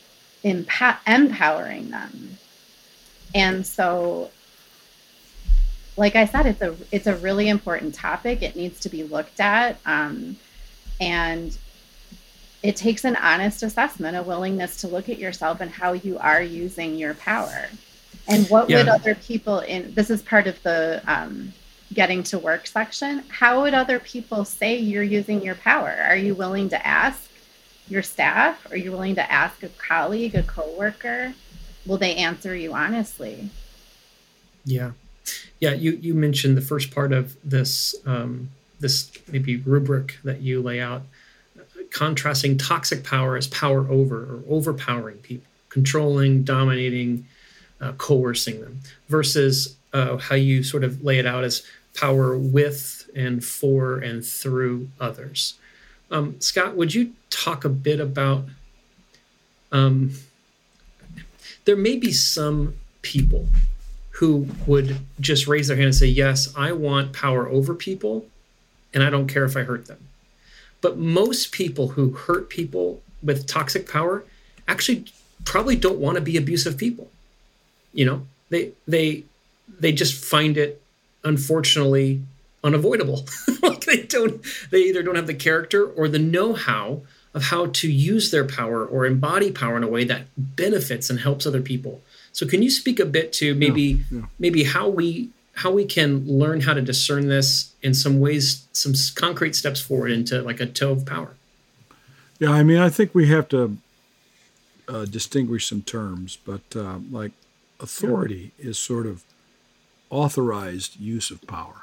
them. And so, like I said, it's a really important topic. It needs to be looked at. And it takes an honest assessment, a willingness to look at yourself and how you are using your power. And what would other people this is part of the getting to work section. How would other people say you're using your power? Are you willing to ask your staff? Are you willing to ask a colleague, a coworker? Will they answer you honestly? Yeah. You mentioned the first part of this maybe rubric that you lay out, contrasting toxic power as power over or overpowering people, controlling, dominating, coercing them, versus how you sort of lay it out as power with and for and through others. Scott, would you talk a bit about there may be some people who would just raise their hand and say, yes, I want power over people, and I don't care if I hurt them. But most people who hurt people with toxic power actually probably don't want to be abusive people. You know, they just find it, unfortunately, unavoidable. Like they either don't have the character or the know-how of how to use their power or embody power in a way that benefits and helps other people. So can you speak a bit to maybe how we can learn how to discern this in some ways, some concrete steps forward into like a toe of power? Yeah, I mean, I think we have to distinguish some terms, but like authority is sort of authorized use of power.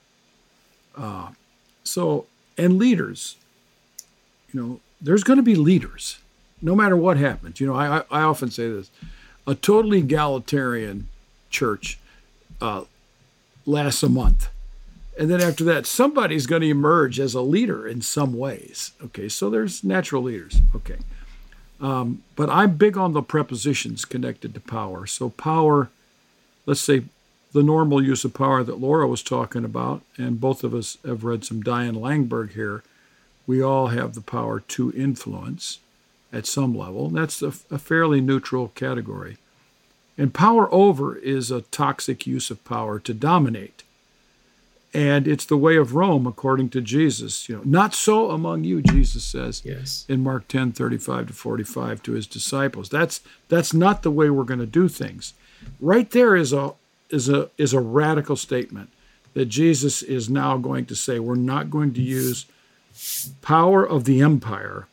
And leaders, you know, there's going to be leaders no matter what happens. You know, I often say this, a totally egalitarian church lasts a month. And then after that, somebody's going to emerge as a leader in some ways. Okay, so there's natural leaders. Okay. But I'm big on the prepositions connected to power. So power, let's say the normal use of power that Laura was talking about, and both of us have read some Diane Langberg here, we all have the power to influence at some level. That's a fairly neutral category. And power over is a toxic use of power to dominate. And it's the way of Rome, according to Jesus. You know, not so among you, Jesus says in Mark 10:35-45 to his disciples. That's not the way we're going to do things. Right there is a radical statement that Jesus is now going to say, we're not going to use power of the empire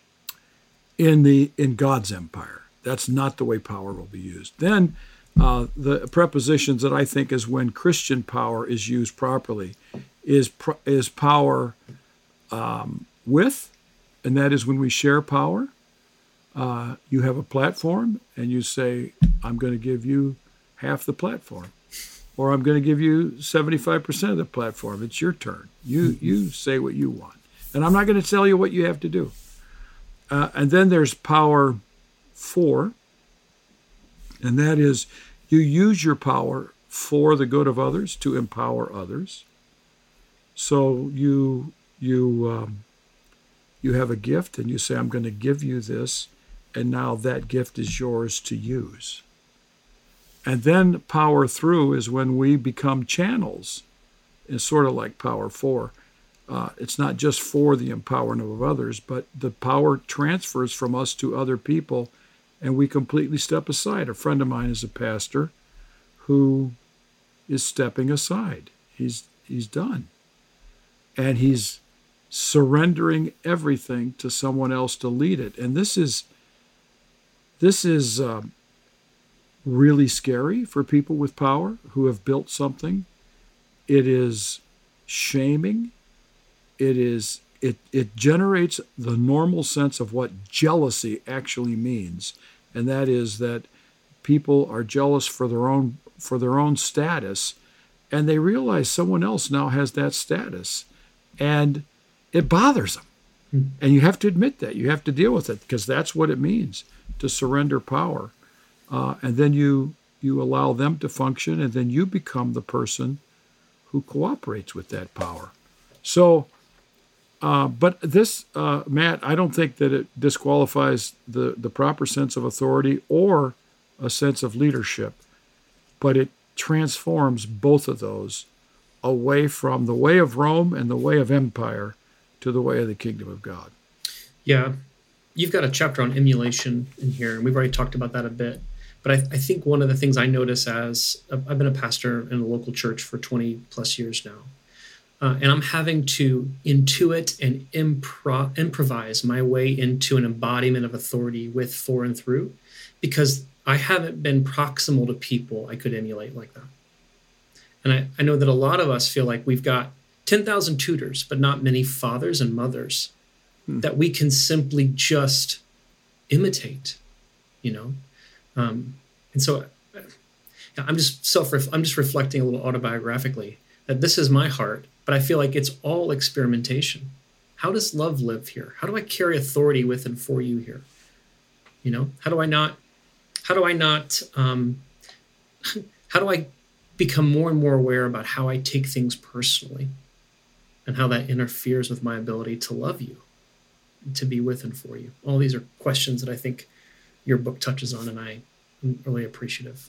in God's empire. That's not the way power will be used. Then the prepositions that I think is when Christian power is used properly is power with, and that is when we share power. You have a platform and you say, I'm going to give you half the platform, or I'm going to give you 75% of the platform. It's your turn. You say what you want, and I'm not going to tell you what you have to do. And then there's power for, and that is you use your power for the good of others, to empower others. So you have a gift and you say, I'm going to give you this, and now that gift is yours to use. And then power through is when we become channels. It's sort of like power for. It's not just for the empowerment of others, but the power transfers from us to other people, and we completely step aside. A friend of mine is a pastor who is stepping aside. He's done. And he's surrendering everything to someone else to lead it. And this is really scary for people with power who have built something. It is shaming. It generates the normal sense of what jealousy actually means, and that is that people are jealous for their own status, and they realize someone else now has that status, and it bothers them. And you have to admit that. You have to deal with it, because that's what it means to surrender power. And then you allow them to function, and then you become the person who cooperates with that power. So, but this, Matt, I don't think that it disqualifies the proper sense of authority or a sense of leadership, but it transforms both of those away from the way of Rome and the way of empire to the way of the kingdom of God. Yeah. You've got a chapter on emulation in here, and we've already talked about that a bit. But I think one of the things I notice as I've been a pastor in a local church for 20 plus years now, and I'm having to intuit and improvise my way into an embodiment of authority with, for, and through, because I haven't been proximal to people I could emulate like that. And I know that a lot of us feel like we've got 10,000 tutors, but not many fathers and mothers that we can simply just imitate, you know? And so I'm just reflecting a little autobiographically that this is my heart, but I feel like it's all experimentation. How does love live here? How do I carry authority with and for you here? You know, how do how do I not, how do I become more and more aware about how I take things personally and how that interferes with my ability to love you, to be with and for you? All these are questions that I think your book touches on, and I'm really appreciative.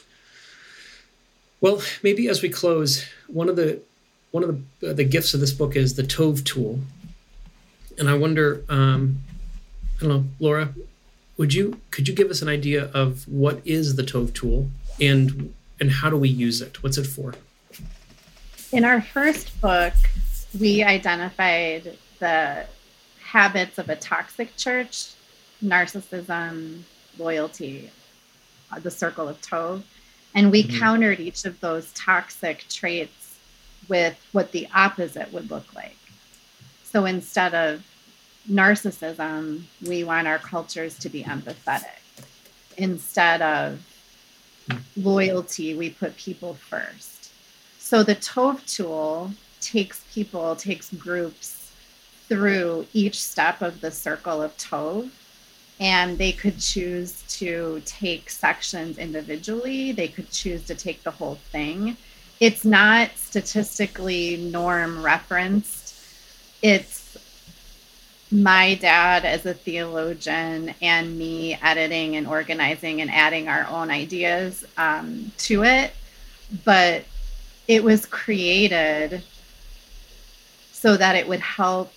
Well, maybe as we close, one of the gifts of this book is the Tov tool. And I wonder, I don't know, Laura, could you give us an idea of what is the Tov tool and how do we use it? What's it for? In our first book, we identified the habits of a toxic church: narcissism, loyalty, the circle of Tov. And we countered each of those toxic traits with what the opposite would look like. So instead of narcissism, we want our cultures to be empathetic. Instead of loyalty, we put people first. So the Tov tool takes groups through each step of the circle of Tov, and they could choose to take sections individually. They could choose to take the whole thing. It's not statistically norm referenced. It's my dad as a theologian and me editing and organizing and adding our own ideas to it. But it was created so that it would help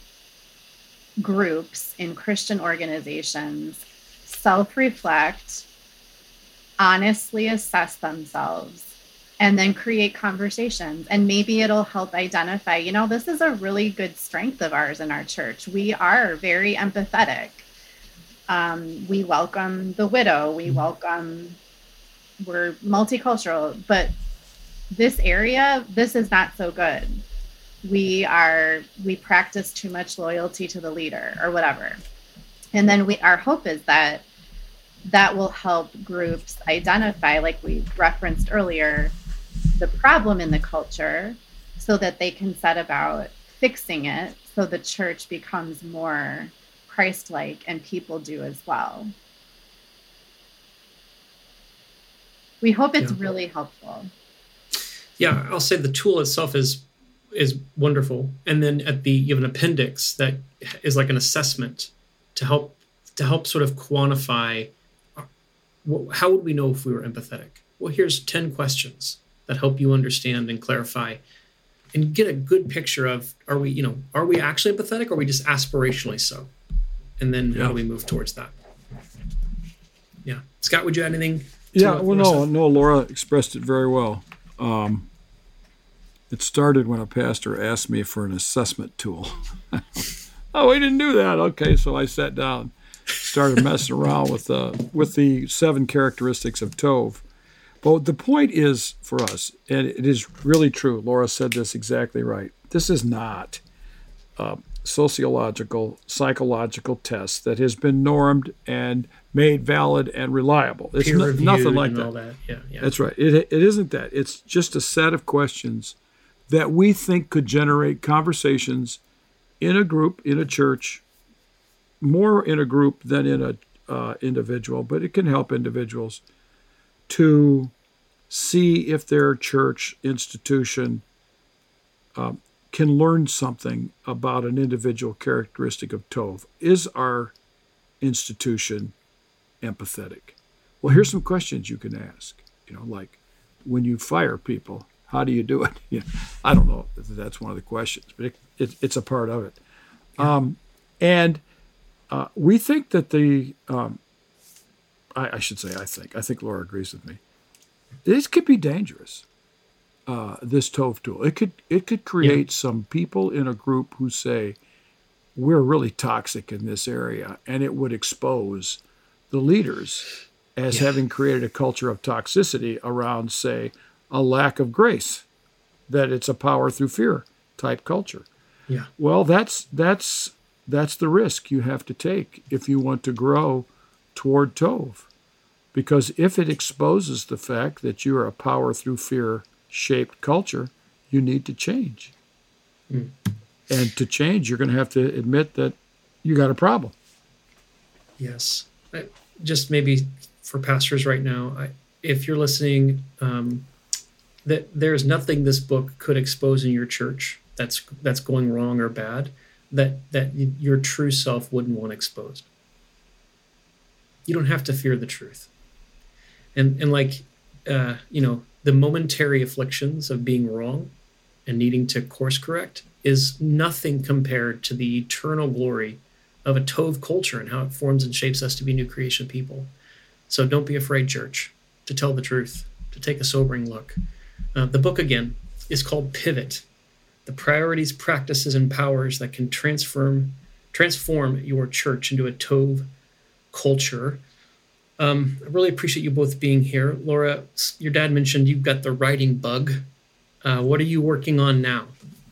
groups in Christian organizations self-reflect, honestly assess themselves, and then create conversations. And maybe it'll help identify, this is a really good strength of ours in our church. We are very empathetic. We welcome the widow. We're multicultural, but this area, this is not so good. We practice too much loyalty to the leader or whatever. And then our hope is that will help groups identify, like we referenced earlier, the problem in the culture so that they can set about fixing it so the church becomes more Christ-like and people do as well. We hope it's really helpful. Yeah, I'll say the tool itself is wonderful. And then you have an appendix that is like an assessment to help sort of quantify how would we know if we were empathetic? Well, here's 10 questions that help you understand and clarify and get a good picture of, are we actually empathetic or are we just aspirationally so? And then how do we move towards that? Yeah. Scott, would you add anything? No, Laura expressed it very well. It started when a pastor asked me for an assessment tool. Oh, we didn't do that. Okay, so I sat down, started messing around with the 7 characteristics of Tov. But the point is for us, and it is really true, Laura said this exactly right. This is not a sociological, psychological test that has been normed and made valid and reliable. It's nothing like that. All that. Yeah. That's right. It isn't that. It's just a set of questions that we think could generate conversations in a group, in a church, more in a group than in a individual, but it can help individuals to see if their church institution can learn something about an individual characteristic of Tov. Is our institution empathetic? Well, here's some questions you can ask. Like when you fire people, how do you do it? I don't know if that's one of the questions, but it's a part of it. And we think that I think Laura agrees with me. This could be dangerous, this Tov tool. It could create some people in a group who say, we're really toxic in this area, and it would expose the leaders as having created a culture of toxicity around, say, a lack of grace, that it's a power through fear type culture. Yeah. Well, that's the risk you have to take if you want to grow toward Tov. Because if it exposes the fact that you are a power through fear shaped culture, you need to change. And to change, you're going to have to admit that you got a problem. Yes. Just maybe for pastors right now. If you're listening, that there's nothing this book could expose in your church that's going wrong or bad that your true self wouldn't want exposed. You don't have to fear the truth. And like, the momentary afflictions of being wrong and needing to course correct is nothing compared to the eternal glory of a Tov culture and how it forms and shapes us to be new creation people. So don't be afraid, church, to tell the truth, to take a sobering look. The book, again, is called Pivot: The Priorities, Practices, and Powers That Can Transform Your Church into a Tov Culture. I really appreciate you both being here. Laura, your dad mentioned you've got the writing bug. What are you working on now?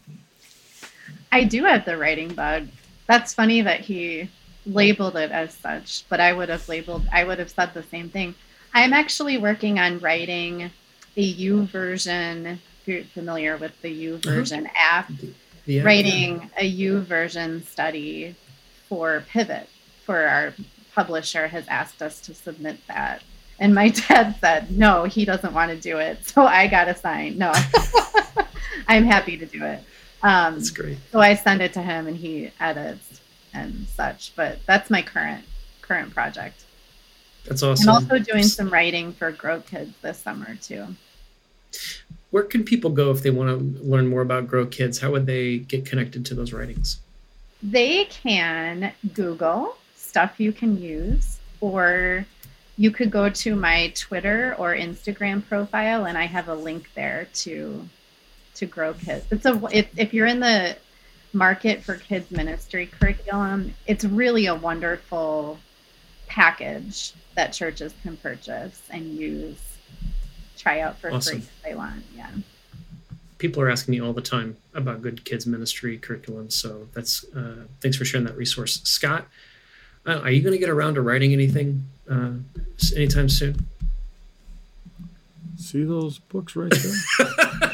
I do have the writing bug. That's funny that he labeled it as such, but I would have said the same thing. I'm actually working on writing a YouVersion, if you're familiar with the YouVersion app, writing a YouVersion study for Pivot. For our publisher has asked us to submit that. And my dad said, no, he doesn't want to do it. So I got a sign. No, I'm happy to do it. That's great. So I send it to him and he edits and such, but that's my current project. That's awesome. I'm also doing some writing for Grow Kids this summer too. Where can people go if they want to learn more about Grow Kids? How would they get connected to those writings? They can Google stuff you can use, or you could go to my Twitter or Instagram profile and I have a link there to Grow Kids. If you're in the market for kids ministry curriculum, it's really a wonderful package that churches can purchase and use, try out for free if they want. Yeah. People are asking me all the time about good kids ministry curriculum. So that's thanks for sharing that resource. Scott, are you going to get around to writing anything anytime soon? See those books right there?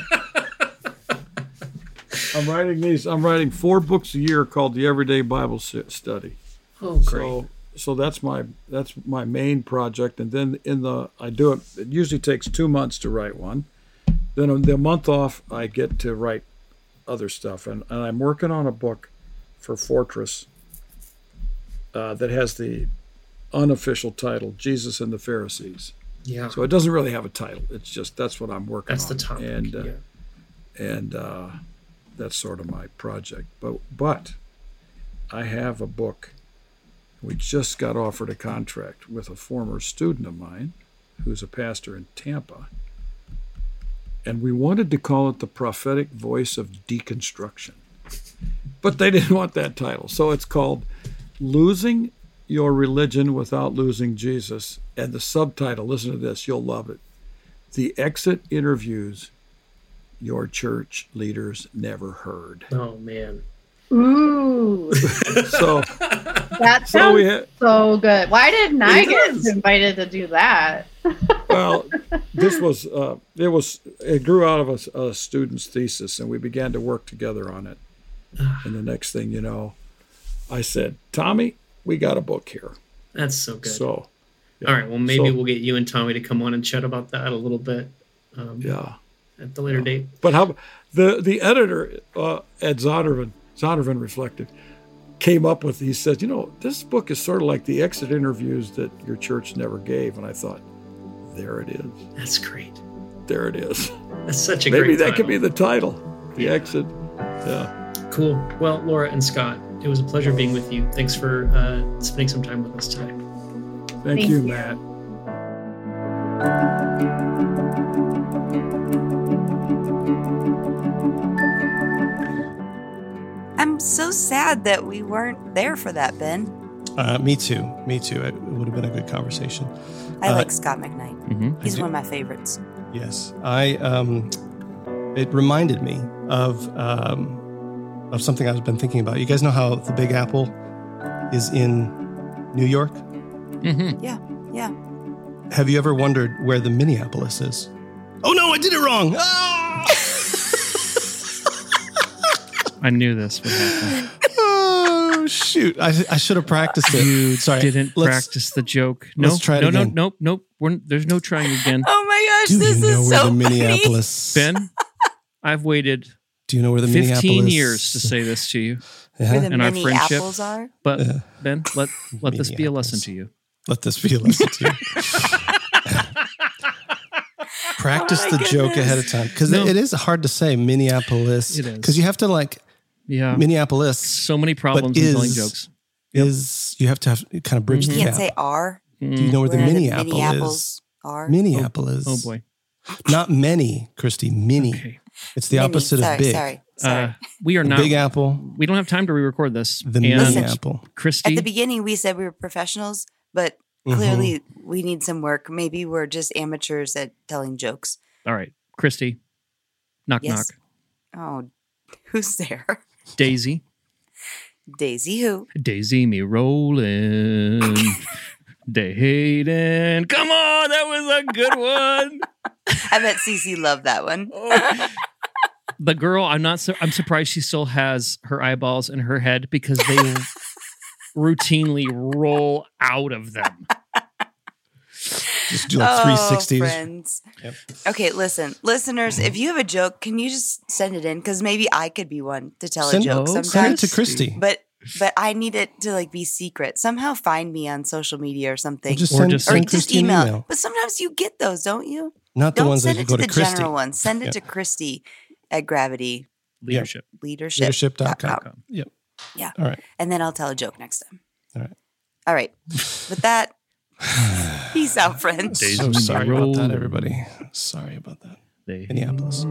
I'm writing 4 books a year called the Everyday Bible Study. Oh, great. So that's my main project. And then it usually takes 2 months to write one. Then the month off, I get to write other stuff. And I'm working on a book for Fortress that has the unofficial title, Jesus and the Pharisees. Yeah. So it doesn't really have a title. It's just, that's what I'm working on. That's the topic. And that's sort of my project. But I have a book. We just got offered a contract with a former student of mine who's a pastor in Tampa. And we wanted to call it The Prophetic Voice of Deconstruction. But they didn't want that title. So it's called Losing Your Religion Without Losing Jesus. And the subtitle, listen to this, you'll love it. The Exit Interviews Your Church Leaders Never Heard. Oh, man. Ooh. So that sounds so good. Why didn't I get invited to do that? Well, this was it grew out of a student's thesis, and we began to work together on it. And the next thing you know, I said, Tommy, we got a book here. That's so good. So, yeah. All right. Well, maybe we'll get you and Tommy to come on and chat about that a little bit. At the later date. But how the editor Ed Zondervan Reflected came up with, he said, this book is sort of like the exit interviews that your church never gave. And I thought, there it is. That's great. There it is. That's such a great Maybe that title. could be the title. The exit. Yeah. Cool. Well, Laura and Scott, it was a pleasure being with you. Thanks for spending some time with us today. Thank you, Matt. I'm so sad that we weren't there for that, Ben. Me too. It would have been a good conversation. I like Scott McKnight. Mm-hmm. He's one of my favorites. Yes, it reminded me of something I've been thinking about. You guys know how the Big Apple is in New York? Mm-hmm. Yeah. Have you ever wondered where the Minneapolis is? Oh no, I did it wrong! Oh! I knew this would happen. Oh Oh, shoot. I should have practiced it. You Sorry. didn't practice the joke. Let's try it again. Nope. There's no trying again. Oh my gosh, Do this you know is where so the funny. Minneapolis... Ben, I've waited Do you know where the 15 Minneapolis... years to say this to you. Where the And our mini friendship. apples are? But Ben, let this be a lesson Minneapolis. to you. Let this be a lesson to you. Practice Oh the my joke goodness. ahead of time. Because No. it is hard to say Minneapolis. It is. Because you have to like... Yeah. Minneapolis So many problems in telling jokes. is... You have to kind of bridge You the can't gap. say R. Do you know where the Where Minneapolis mini is? apples are? Minneapolis. Oh boy. Not many, Christy. Mini. Okay. It's the Mini. opposite Sorry, of big. Sorry. We are The not. Big Apple. We don't have time to re-record this. The And Mini Apple. Christy, At the beginning, we said we were professionals, but clearly we need some work. Maybe we're just amateurs at telling jokes. all right, Christy, knock Yes. knock. Oh, who's there? Daisy, Daisy who? Daisy me rolling. Hayden, come on, that was a good one. I bet Cece loved that one. The girl, I'm surprised she still has her eyeballs in her head because they routinely roll out of them. Just do like 360s. Friends. Okay, listen. Listeners, if you have a joke, can you just send it in? Because maybe I could be one to tell a joke Send it sometimes. to Christy. But I need it to like be secret. Somehow find me on social media or something. Well, just Or send, just send or just Christy an email. email. But sometimes you get those, don't you? Not the Don't ones send that it go to to the Christy. general ones. Send it to Christy at Gravity Leadership. Leadership.com. Yep. Yeah. All right. And then I'll tell a joke next time. All right. All right. With that, peace out, friends. Daisy So me sorry about that, rolling. everybody. Sorry about that. Minneapolis.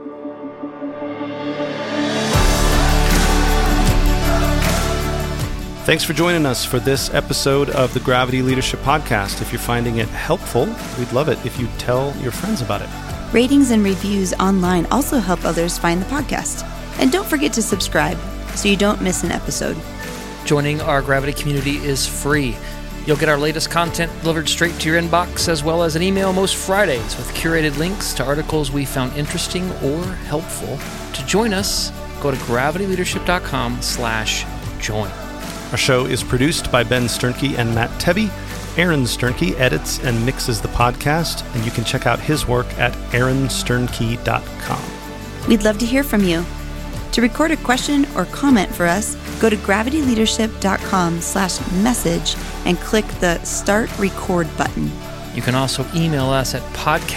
Thanks for joining us for this episode of the Gravity Leadership Podcast. If you're finding it helpful, we'd love it if you tell your friends about it. Ratings and reviews online also help others find the podcast. And don't forget to subscribe so you don't miss an episode. Joining our Gravity community is free. You'll get our latest content delivered straight to your inbox, as well as an email most Fridays with curated links to articles we found interesting or helpful. To join us, go to gravityleadership.com/join. Our show is produced by Ben Sternke and Matt Tebbe. Aaron Sternke edits and mixes the podcast, and you can check out his work at aaronsternke.com. We'd love to hear from you. To record a question or comment for us, go to gravityleadership.com/message and click the Start Record button. You can also email us at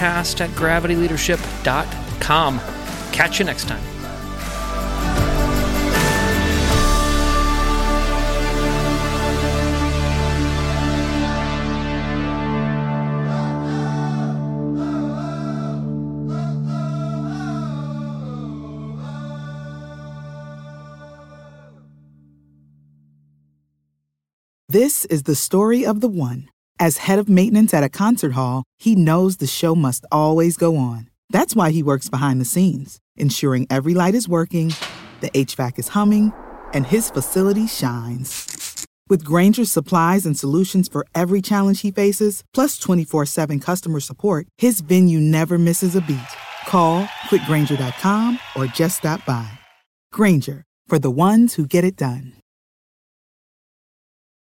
podcast@gravityleadership.com. Catch you next time. This is the story of the one. As head of maintenance at a concert hall, he knows the show must always go on. That's why he works behind the scenes, ensuring every light is working, the HVAC is humming, and his facility shines. With Grainger's supplies and solutions for every challenge he faces, plus 24/7 customer support, his venue never misses a beat. Call quickgrainger.com or just stop by. Grainger, for the ones who get it done.